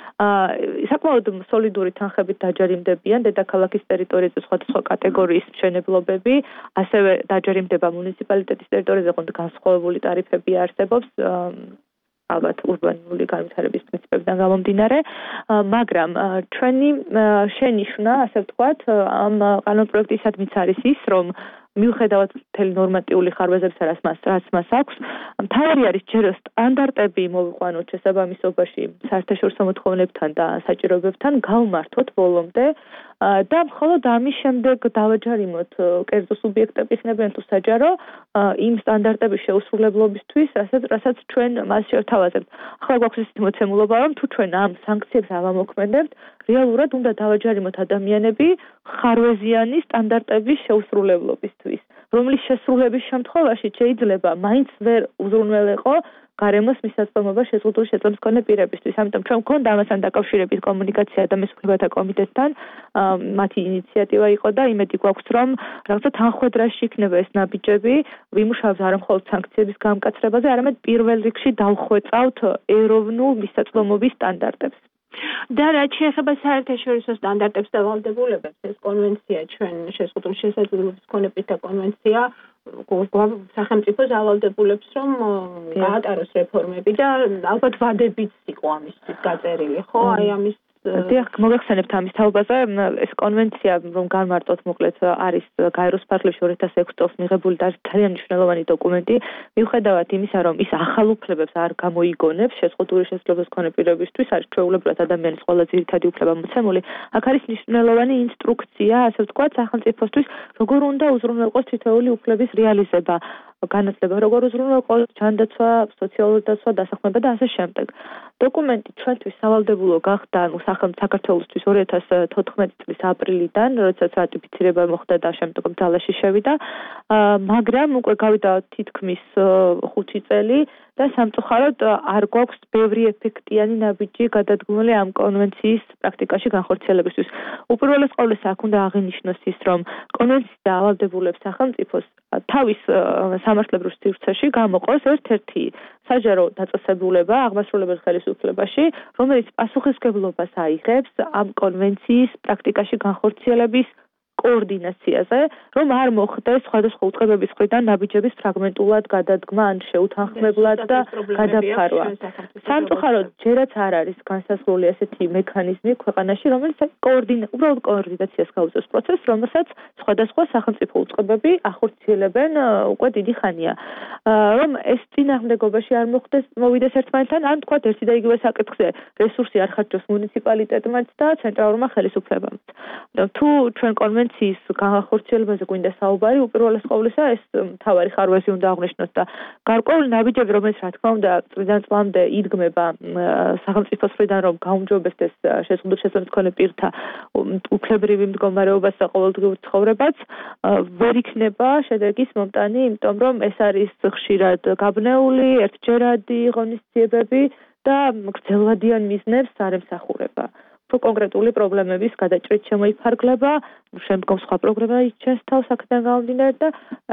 საკმაოდ სოლიდური თანხებით დაჯერიმდებიან დედაქალაქის ტერიტორიაზე სხვადასხვა კატეგორიის მშენებლობები, ასევე დაჯერიმდება მუნიციპალიტეტის ტერიტორიაზე განსხვავებული ტარიფები არსებობს, ალბათ ურბანული განვითარების პრინციპებიდან გამომდინარე, მაგრამ ჩვენი შენიშვნა, ასე ვთქვათ, ამ კანონპროექტისადმიც არის ის, რომ მიუხედავად მთელი ნორმატიული ხარვეზებისა, რაც მას რაც მას აქვს, მთავარი არის ჯერ სტანდარტები მოვიყვანოთ შესაბამისობაში საერთაშორისო მოთხოვნებთან და საჭიროებებთან, გავმართოთ ბოლომდე და მხოლოდ ამის შემდეგ დავაჯარიმოთ კერძო სუბიექტები იქნებიან თუ საჯარო იმ სტანდარტების შეუსრულებლობისთვის, რასაც რასაც ჩვენ მას შევთავაზებთ. ახლა გვაქვს ისეთი მოცემულობა, რომ თუ ჩვენ ამ სანქციებს ავამოქმედებთ, რეალურად უნდა დავაჯარიმოთ ადამიანები ხარვეზიანი სტანდარტების შეუსრულებლობისთვის, რომლის შესრულების შემთხვევაში შეიძლება მაინც ვერ უზრუნველეყო გარემოს მისაწვდომობა შეზღუდული შეძლებს მქონე პირებისთვის. ამიტომ ჩვენ გვქონდა ამასთან დაკავშირებით კომუნიკაცია და მესამეთა კომიტეტთან, მათი ინიციატივა იყო და იმედი გვაქვს, რომ რაღაცა თანხმედრაში იქნება ეს ნაბიჯები, ვიმუშავებთ არა მხოლოდ სანქციების გამკაცრებაზე, არამედ პირველ რიგში დავხვეწავთ ეროვნულ მისაწვდომობის სტანდარტებს. და რაც შეეხება საერთაშორისო სტანდარტებს და ვალდებულებებს, ეს კონვენცია ჩვენ შეზღუდული შესაძლებლობის მქონე პირთა კონვენცია სახელმწიფო ავალდებულებს, რომ გაატაროს რეფორმები და ალბათ ვადებიც იყო ამისთვის გაწერილი, ხო? აი ამის დიახ, მოგეხსენებთ ამის თაობაზე, ეს კონვენცია, რომ განმარტოთ მოკლედ, არის გაეროს ფარგლებში ორი ათას ექვსი წელს მიღებული და ძალიან მნიშვნელოვანი დოკუმენტი, მიუხედავად იმისა, რომ ის ახალ უფლებებს არ გამოიგონებს შეზღუდული შესაძლებლობის მქონე პირებისთვის, არის ჩვეულებრივად ადამიანის ყველა ძირითადი უფლება მოცემული, აქ არის მნიშვნელოვანი ინსტრუქცია, ასე ვთქვათ, სახელმწიფოსთვის, როგორ უნდა უზრუნველყოს თითოეული უფლების რეალიზება. განათლება როგორ უზრუნველყოს, ჯანდაცვა, სოციალური დაცვა, დასაქმება და ასე შემდეგ. დოკუმენტი ჩვენთვის სავალდებულო გახდა საქართველოსთვის ორი ათას თოთხმეტი წლის აპრილიდან, როდესაც რატიფიცირება მოხდა და შემდგომ ძალაში შევიდა, მაგრამ უკვე გავიდა თითქმის ხუთი წელი და სამწუხაროდ არ გვაქვს ბევრი ეფექტიანი ნაბიჯი გადადგმული ამ კონვენციის პრაქტიკაში განხორციელებისთვის. უპირველეს ყოვლისა აქ უნდა აღინიშნოს ის, რომ კონვენციის დაავალდებულებს სახელმწიფოს თავის სამართლებრივ სივრცეში გამოყოს ერთ-ერთი საჯარო დაწესებულება აღმასრულებელ ხელისუფლებაში, რომელიც პასუხისმგებლობას აიღებს ამ კონვენციის პრაქტიკაში განხორციელების კოორდინაციაზე, რომ არ მოხდეს სხვადასხვა უწყებების მხრიდან ნაბიჯების ფრაგმენტულად გადადგმა ან შეუთანხმებლად და გადაფარვა. სამწუხაროდ ჯერაც არ არის განსაზღვრული ესეთი მექანიზმი ქვეყანაში, რომელიც კოორდინა უბრალოდ კოორდინაციას გაუწევს პროცესს, რომელსაც სხვადასხვა სახელმწიფო უწყებები ახორციელებენ უკვე დიდი ხანია. რომ ეს წინააღმდეგობაში არ მოხდეს, მოვიდეს ერთმანეთთან, ან თქვათ ერთი და იგივე საკითხზე რესურსი არ ხარჯოს მუნიციპალიტეტმაც და ცენტრალურმა ხელისუფლებამ. თუ ჩვენ კონვენციის განხორციელებაზე გვინდა საუბარი, უპირველეს ყოვლისა ეს მთავარი ხარვეზი უნდა აღნიშნოთ და გარკვეული ნაბიჯები, რომელიც რა თქმა უნდა წლიდან წლამდე იდგმება სახელმწიფოს მხრიდან, რომ გაუმჯობესდეს შეზღუდული შესაძლებლობის მქონე პირთა უფლებრივი მდგომარეობას და ყოველდღიურ ცხოვრებას, ვერ იქნება შედეგის მომტანი, იმიტომ რომ ეს არის ხშირად გაბნეული, ერთჯერადი ღონისძიებები და გრძელვადიან მიზნებს არ ემსახურება. კონკრეტული პრობლემების გადაჭრით შემოიფარგლება, შემდგომ სხვა პროგრამა იჩენს თავს აქედან გამომდინარე და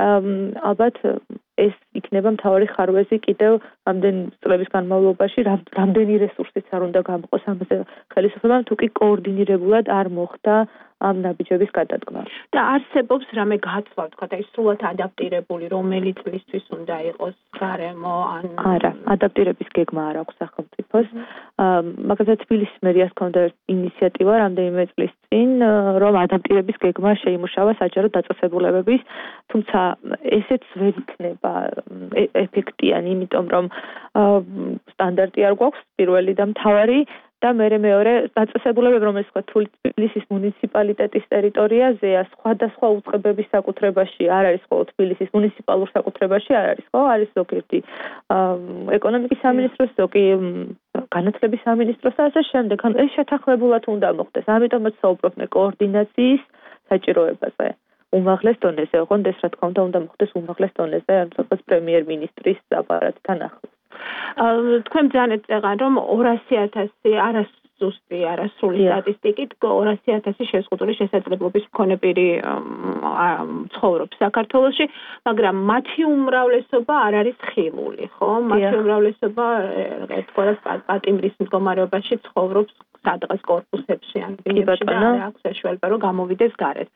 ალბათ ეს იქნება მთავარი ხარვეზი კიდევ ამდენ წლების განმავლობაში, რამდენი რესურსიც არ უნდა გამოყოს ამაზე ხელისუფლებამ, თუ კი კოორდინირებულად არ მოხდა ამ ნაბიჯების გადადგმა. და არსებობს რამე გაცვლა, თქვა და ის სრულად ადაპტირებული, რომელი წლისთვის უნდა იყოს გარემო ან არა, ადაპტირების გეგმა არ აქვს სახელმწიფოს. მაგალითად თბილისის მერიას ჰქონდა ინიციატივა რამდენიმე წლის წინ, რომ ადაპტირების გეგმა შეიმუშავა საჯარო დაწესებულებების, თუმცა ესეც ვერ იქნება ეფექტიანი, იმიტომ რომ სტანდარტი არ გვაქვს პირველი და მთავარი და მერე მეორე დაწესებულებები, რომელიც თქვა თბილისის მუნიციპალიტეტის ტერიტორიაზეა, სხვადასხვა უწყებების საკუთრებაში არ არის, ხოლო თბილისის მუნიციპალურ საკუთრებაში არ არის, ხო? არის ზოგიერთი ეკონომიკის სამინისტროს, ზოგი განათლების სამინისტროს და ასე შემდეგ. ანუ ეს შეთანხმებულად უნდა მოხდეს. ამიტომაც საუბრობთ კოორდინაციის საჭიროებაზე. უმაღლეს დონეზე, ოღონდ ეს რა თქმა უნდა უნდა მოხდეს უმაღლეს დონეზე, ან თუნდაც პრემიერ-მინისტრის აპარატთან ახლოს. თქვენ ბრძანეთ წეღან, რომ ორასი ათასი არასუსტი, არასრული სტატისტიკით ორასი ათასი შეზღუდული შესაძლებლობის მქონე პირი ცხოვრობს საქართველოში, მაგრამ მათი უმრავლესობა არ არის ხილული, ხო? მათი უმრავლესობა ერთგვარად პატიმრის მდგომარეობაში ცხოვრობს სადღაც კორპუსებში ან ბინებში და არ აქვს საშუალება, რომ გამოვიდეს გარეთ.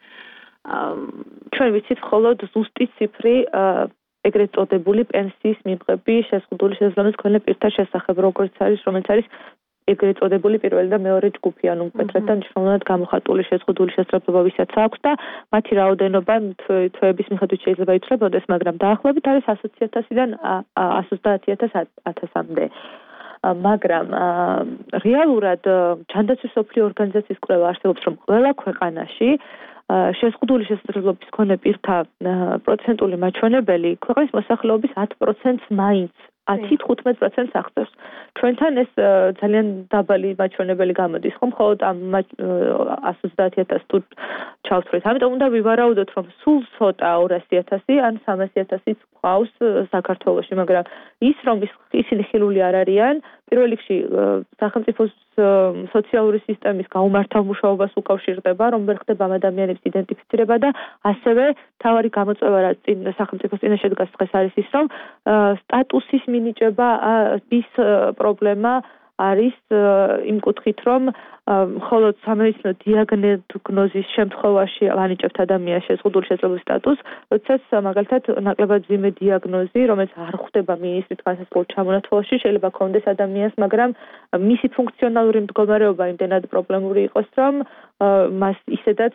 ჩვენ ვიცით მხოლოდ ზუსტი ციფრი ეგრეთ წოდებული პენსიის მიღები შეზღუდული შესაძლებლობის მქონე პირთა შესახებ, როგორც არის, რომელიც არის ეგრეთ წოდებული პირველი და მეორე ჯგუფი, ანუ მკვეთრად და მნიშვნელოვნად გამოხატული შეზღუდული შესაძლებლობა ვისაც აქვს და მათი რაოდენობა თვეების მიხედვით შეიძლება იცვლებოდეს, მაგრამ დაახლოებით არის ათი ათასიდან ათს ოცდაათი ათასამდე. მაგრამ რეალურად ჯანდაცვის მსოფლიო ორგანიზაციის კვლევა არსებობს, რომ ყველა ქვეყანაში შეზღუდული შესაძლებლობის მქონე პირთა პროცენტული მაჩვენებელი ქვეყნის მოსახლეობის ათ პროცენტს მაინც ათი თხუთმეტ პროცენტს აღწევს. ჩვენთან ეს ძალიან დაბალი მაჩვენებელი გამოდის, ხომ? მხოლოდ ამ ას ოცდაათი ათასს თუ ჩავთვლით. ამიტომ უნდა ვივარაუდოთ, რომ სულ ცოტა ორასი ათასი ან სამასი ათასიც ყავს საქართველოში, მაგრამ ის რომ ისინი ხილული არ არიან, პირველ რიგში სახელმწიფოს სოციალური სისტემის გაუმართავ მუშაობას უკავშირდება, რომ ვერ ხდება ამ ადამიანების იდენტიფიცირება და ასევე თავარი გამოწვევა რაც წინ სახელმწიფოს წინაშე დგას დღეს არის ის, რომ სტატუსის მინიჭება ის პრობლემა არის იმ კუთხით, რომ მხოლოდ სამედიცინო დიაგნოზის შემთხვევაში ანიჭებთ ადამიანს შეზღუდული შესაძლებლობის სტატუსს, როდესაც მაგალითად ნაკლებად მძიმე დიაგნოზი, რომელიც არ ხვდება მინისტრით განსაზღვრულ ჩამონათვალში, შეიძლება ქონდეს ადამიანს, მაგრამ მისი ფუნქციონალური მდგომარეობა იმდენად პრობლემური იყოს, რომ მას ისედაც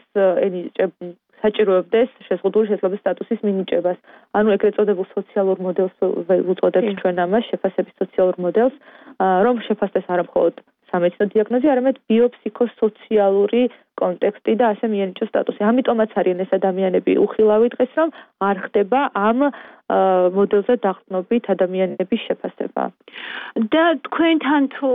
საჭიროებდეს შეზღუდული შესაძლებლობის სტატუსის მინიჭებას. ანუ ეგრეთ წოდებულ სოციალურ მოდელს ვუწოდებთ ჩვენ ამას, შეფასების სოციალურ მოდელს, რომ შეფასდეს არა მხოლოდ სამედიცინო დიაგნოზი, არამედ ბიოფსიქოსოციალური კონტექსტი და ასე მიენიჭოს სტატუსი. ამიტომაც არიან ეს ადამიანები უხილავი დღეს, რომ არ ხდება ამ მოდელზე დაყრდნობით ადამიანების შეფასება. და თქვენთან თუ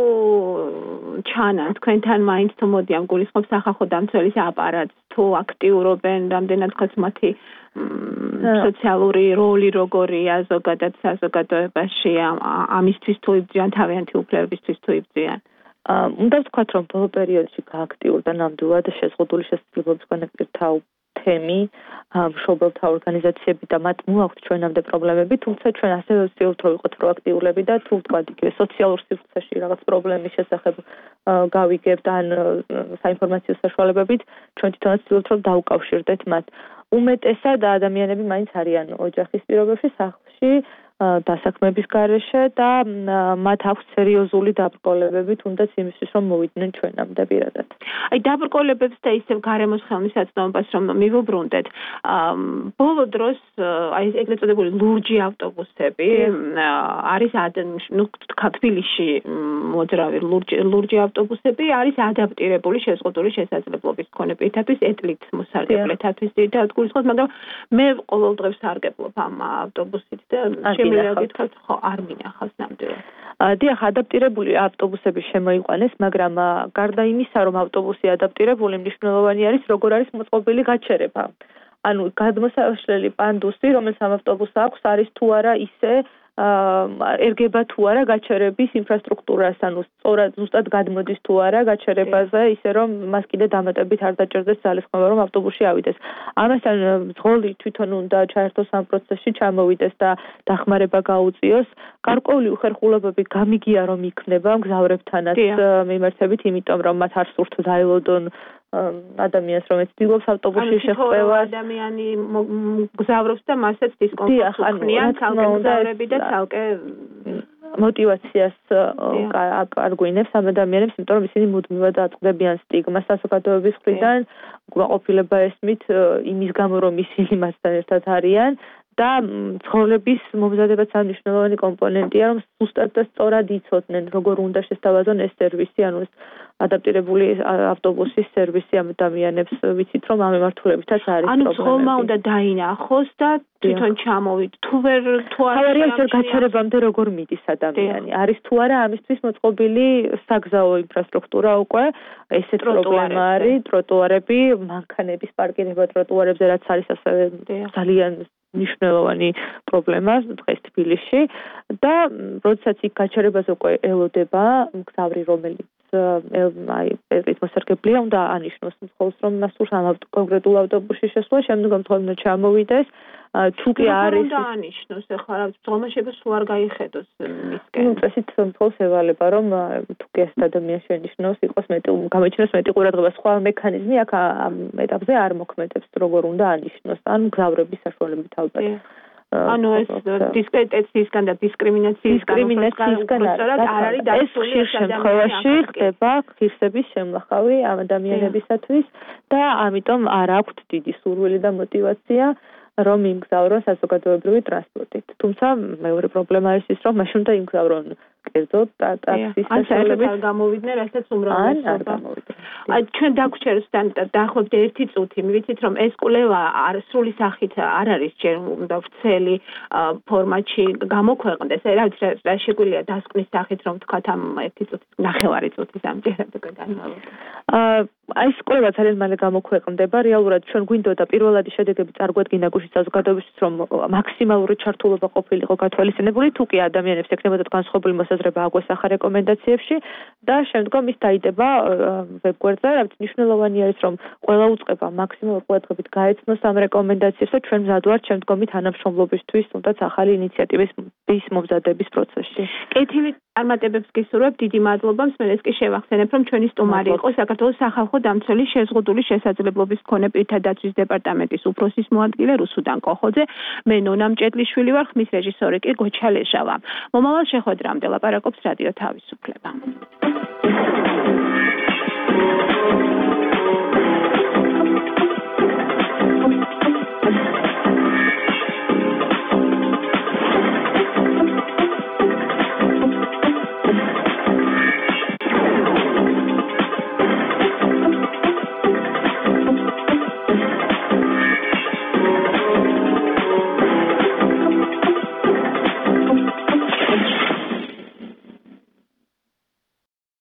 ჩანან, თქვენთან მაინც თუ მოდიან გულისხმობს სახალხო დამცველის აპარატს, თუ აქტიურობენ, რამდენად ხაც მათი სოციალური როლი როგორია ზოგადად საზოგადოებაში ამისთვის თუ იბრძვიან თავიანთი უფლებებისთვის თუ იბრძვიან? უნდა ვთქვათ, რომ ბოლო პერიოდში გააქტიურდა ნამდვილად შეზღუდული შესაძლებლობის განაპირთა თემი, მშობელთა ორგანიზაციები და მათ მოაქვთ ჩვენამდე პრობლემები, თუმცა ჩვენ ასევე ვცდილობთ, რომ ვიყოთ პროაქტიულები და თუ ვთქვათ, იგივე სოციალურ სივრცეში რაღაც პრობლემის შესახებ გავიგებთ ან საინფორმაციო საშუალებებით, ჩვენ თვითონაც ვცდილობთ, რომ დავუკავშირდეთ მათ. უმეტესად ადამიანები მაინც არიან ოჯახის პირობებში, სახლში, დასაქმების გარეშე და მათ აქვს სერიოზული დაბრკოლებები, თუნდაც იმისთვის, რომ მოვიდნენ ჩვენამდე პირადად. აი დაბრკოლებებს და ისევ გარემოს ხელმისაწვდომობას რომ მივუბრუნდეთ. ბოლო დროს აი ეგრეთ წოდებული ლურჯი ავტობუსები არის ნუ თბილისში მოძრავი ლურჯი ლურჯი ავტობუსები არის ადაპტირებული შეზღუდული შესაძლებლობის მქონეებისათვის, ეტლით მოსარგებლეთათვის დიდად გულისხმობს, მაგრამ მე ყოველდღე ვსარგებლობ ამ ავტობუსით და გითხრათ, ხო, არ მინახავს ნამდვილად. დიახ, ადაპტირებული ავტობუსები შემოიყვანეს, მაგრამ გარდა იმისა, რომ ავტობუსი ადაპტირებული, მნიშვნელოვანი არის, როგორ არის მოწყობილი გაჩერება. ანუ გადმოსაშველი პანდუსი, რომელიც ამ ავტობუსს აქვს, არის თუ არა ისე ერგება თუ არა გაჩერების ინფრასტრუქტურას, ანუ სწორად ზუსტად გადმოდის თუ არა გაჩერებაზე, ისე რომ მას კიდე დამატებით არ დაჭერდეს ძალისხმევა, რომ ავტობუსში ავიდეს. ამასთან ზღოლი თვითონ უნდა ჩაერთოს ამ პროცესში, ჩამოვიდეს და დახმარება გაუწიოს. გარკვეული უხერხულობები გამიგია, რომ იქნება მგზავრებთანაც მიმართებით, იმიტომ რომ მათ არ სურთ დაელოდონ ადამიანს, რომელიც ცდილობს ავტობუსში შეხვევას. ადამიანი მგზავრობს და მასაც დისკომფორტს უქმნიან ცალკე მგზავრები და ცალკე მოტივაციას არგვინებს ამ ადამიანებს, იმიტომ რომ ისინი მუდმივად აწყდებიან სტიგმას საზოგადოების მხრიდან, უკმაყოფილება ესმით იმის გამო, რომ ისინი მასთან ერთად არიან. და ცხოვრების მომზადებაც ამ მნიშვნელოვანი კომპონენტია, რომ ზუსტად და სწორად იცოდნენ, როგორ უნდა შესთავაზონ ეს სერვისი, ანუ ეს ადაპტირებული ავტობუსის სერვისი ამ ადამიანებს, ვიცით, რომ ამ მიმართულებითაც არის პრობლემები. ანუ ცხოვრება უნდა დაინახოს და თვითონ ჩამოვიდ. თუ ვერ თუ არ არის გაჩერებამდე როგორ მიდის ადამიანი. არის თუ არა ამისთვის მოწყობილი საგზაო ინფრასტრუქტურა უკვე, ესეც პრობლემა არის, ტროტუარები, მანქანების პარკირება ტროტუარებზე, რაც არის ასევე ძალიან მნიშვნელოვანი პრობლემა დღეს თბილისში და როდესაც იქ გაჩერებაზე უკვე ელოდება მგზავრი, რომელიც აი ეს მოსარგებლია, უნდა ანიშნოს მხოლოდ რომ მას სურს ამ კონკრეტულ ავტობუსში შესვლა, შემდგომ თქო ჩამოვიდეს. თუ კი არის უნდა ანიშნოს, ახლა რა ზომაშება სულ არ გაიხედოს მისკენ. ნუ წესით მხოლოდ ევალება, რომ თუ კი ეს ადამიანი შენიშნოს, იყოს მეტი გამოიჩინოს მეტი ყურადღება, სხვა მექანიზმი აქ ამ ეტაპზე არ მოქმედებს, როგორ უნდა ანიშნოს, ან მგზავრების საშუალებით ალბათ. ანუ ეს დისკრიმინაციისგან და დისკრიმინაციისგან სწორად არ არის დასული შემთხვევაში ხდება ღირსების შემლახავი ამ ადამიანებისათვის და ამიტომ არ აქვთ დიდი სურვილი და мотиваცია რომ იმგზავრონ საზოგადოებრივი ტრანსპორტით. თუმცა მეორე პრობლემა არის ის, რომ მაშინ უნდა იმგზავრონ კერძო ტაქსის საშუალებით. ან გამოვიდნენ, რასაც უმრავლესობა. არ გამოვიდნენ. ჩვენ დაგვჩერდან დაახლოებით ერთი წუთი, ვიცით რომ ეს კვლევა არ სრული სახით არ არის ჯერ უნდა ვრცელი ფორმატში გამოქვეყნდეს. რა ვიცი რა შეგვიძლია დასკვნის სახით რომ თქვათ ამ ერთი წუთის ნახევარი წუთის ამჯერად განმავლობაში. აი ეს კვლევა ძალიან მალე გამოქვეყნდება. რეალურად ჩვენ გვინდოდა პირველადი შედეგები წარგვადგინა გუშინ საზოგადოებისთვის რომ მაქსიმალური ჩართულობა ყოფილიყო გათვალისწინებული, თუ კი ადამიანებს ექნებოდათ განსხვავებული მოსაზრება აგვესახა რეკომენდაციებში და შემდგომ ის დაიდება ვებგვერდზე. რა ვიცი მნიშვნელოვანი არის რომ ყველა უწყება მაქსიმალურ ყურადღებით გაეცნოს ამ რეკომენდაციებს და ჩვენ მზად ვართ შემდგომი თანამშრომლობისთვის, თუნდაც ახალი ინიციატივის მომზადების პროცესში. კეთილი წარმატებებს გისურვებ, დიდი მადლობა. მსმენელს კი შევახსენებ, რომ ჩვენი სტუმარი იყო საქართველოს სახალხო დამცველის შეზღუდული შესაძლებლობის მქონე პირთა დაცვის დეპარტამენტის უფროსის მოადგილე რუსუდან კოხოძე. მე ნონა მჭედლიშვილი ვარ, ხმის რეჟისორი კი გოჩა ლეჟავა. მომავალ შეხვედრამდე ლაპარაკობს რადიო თავისუფლება.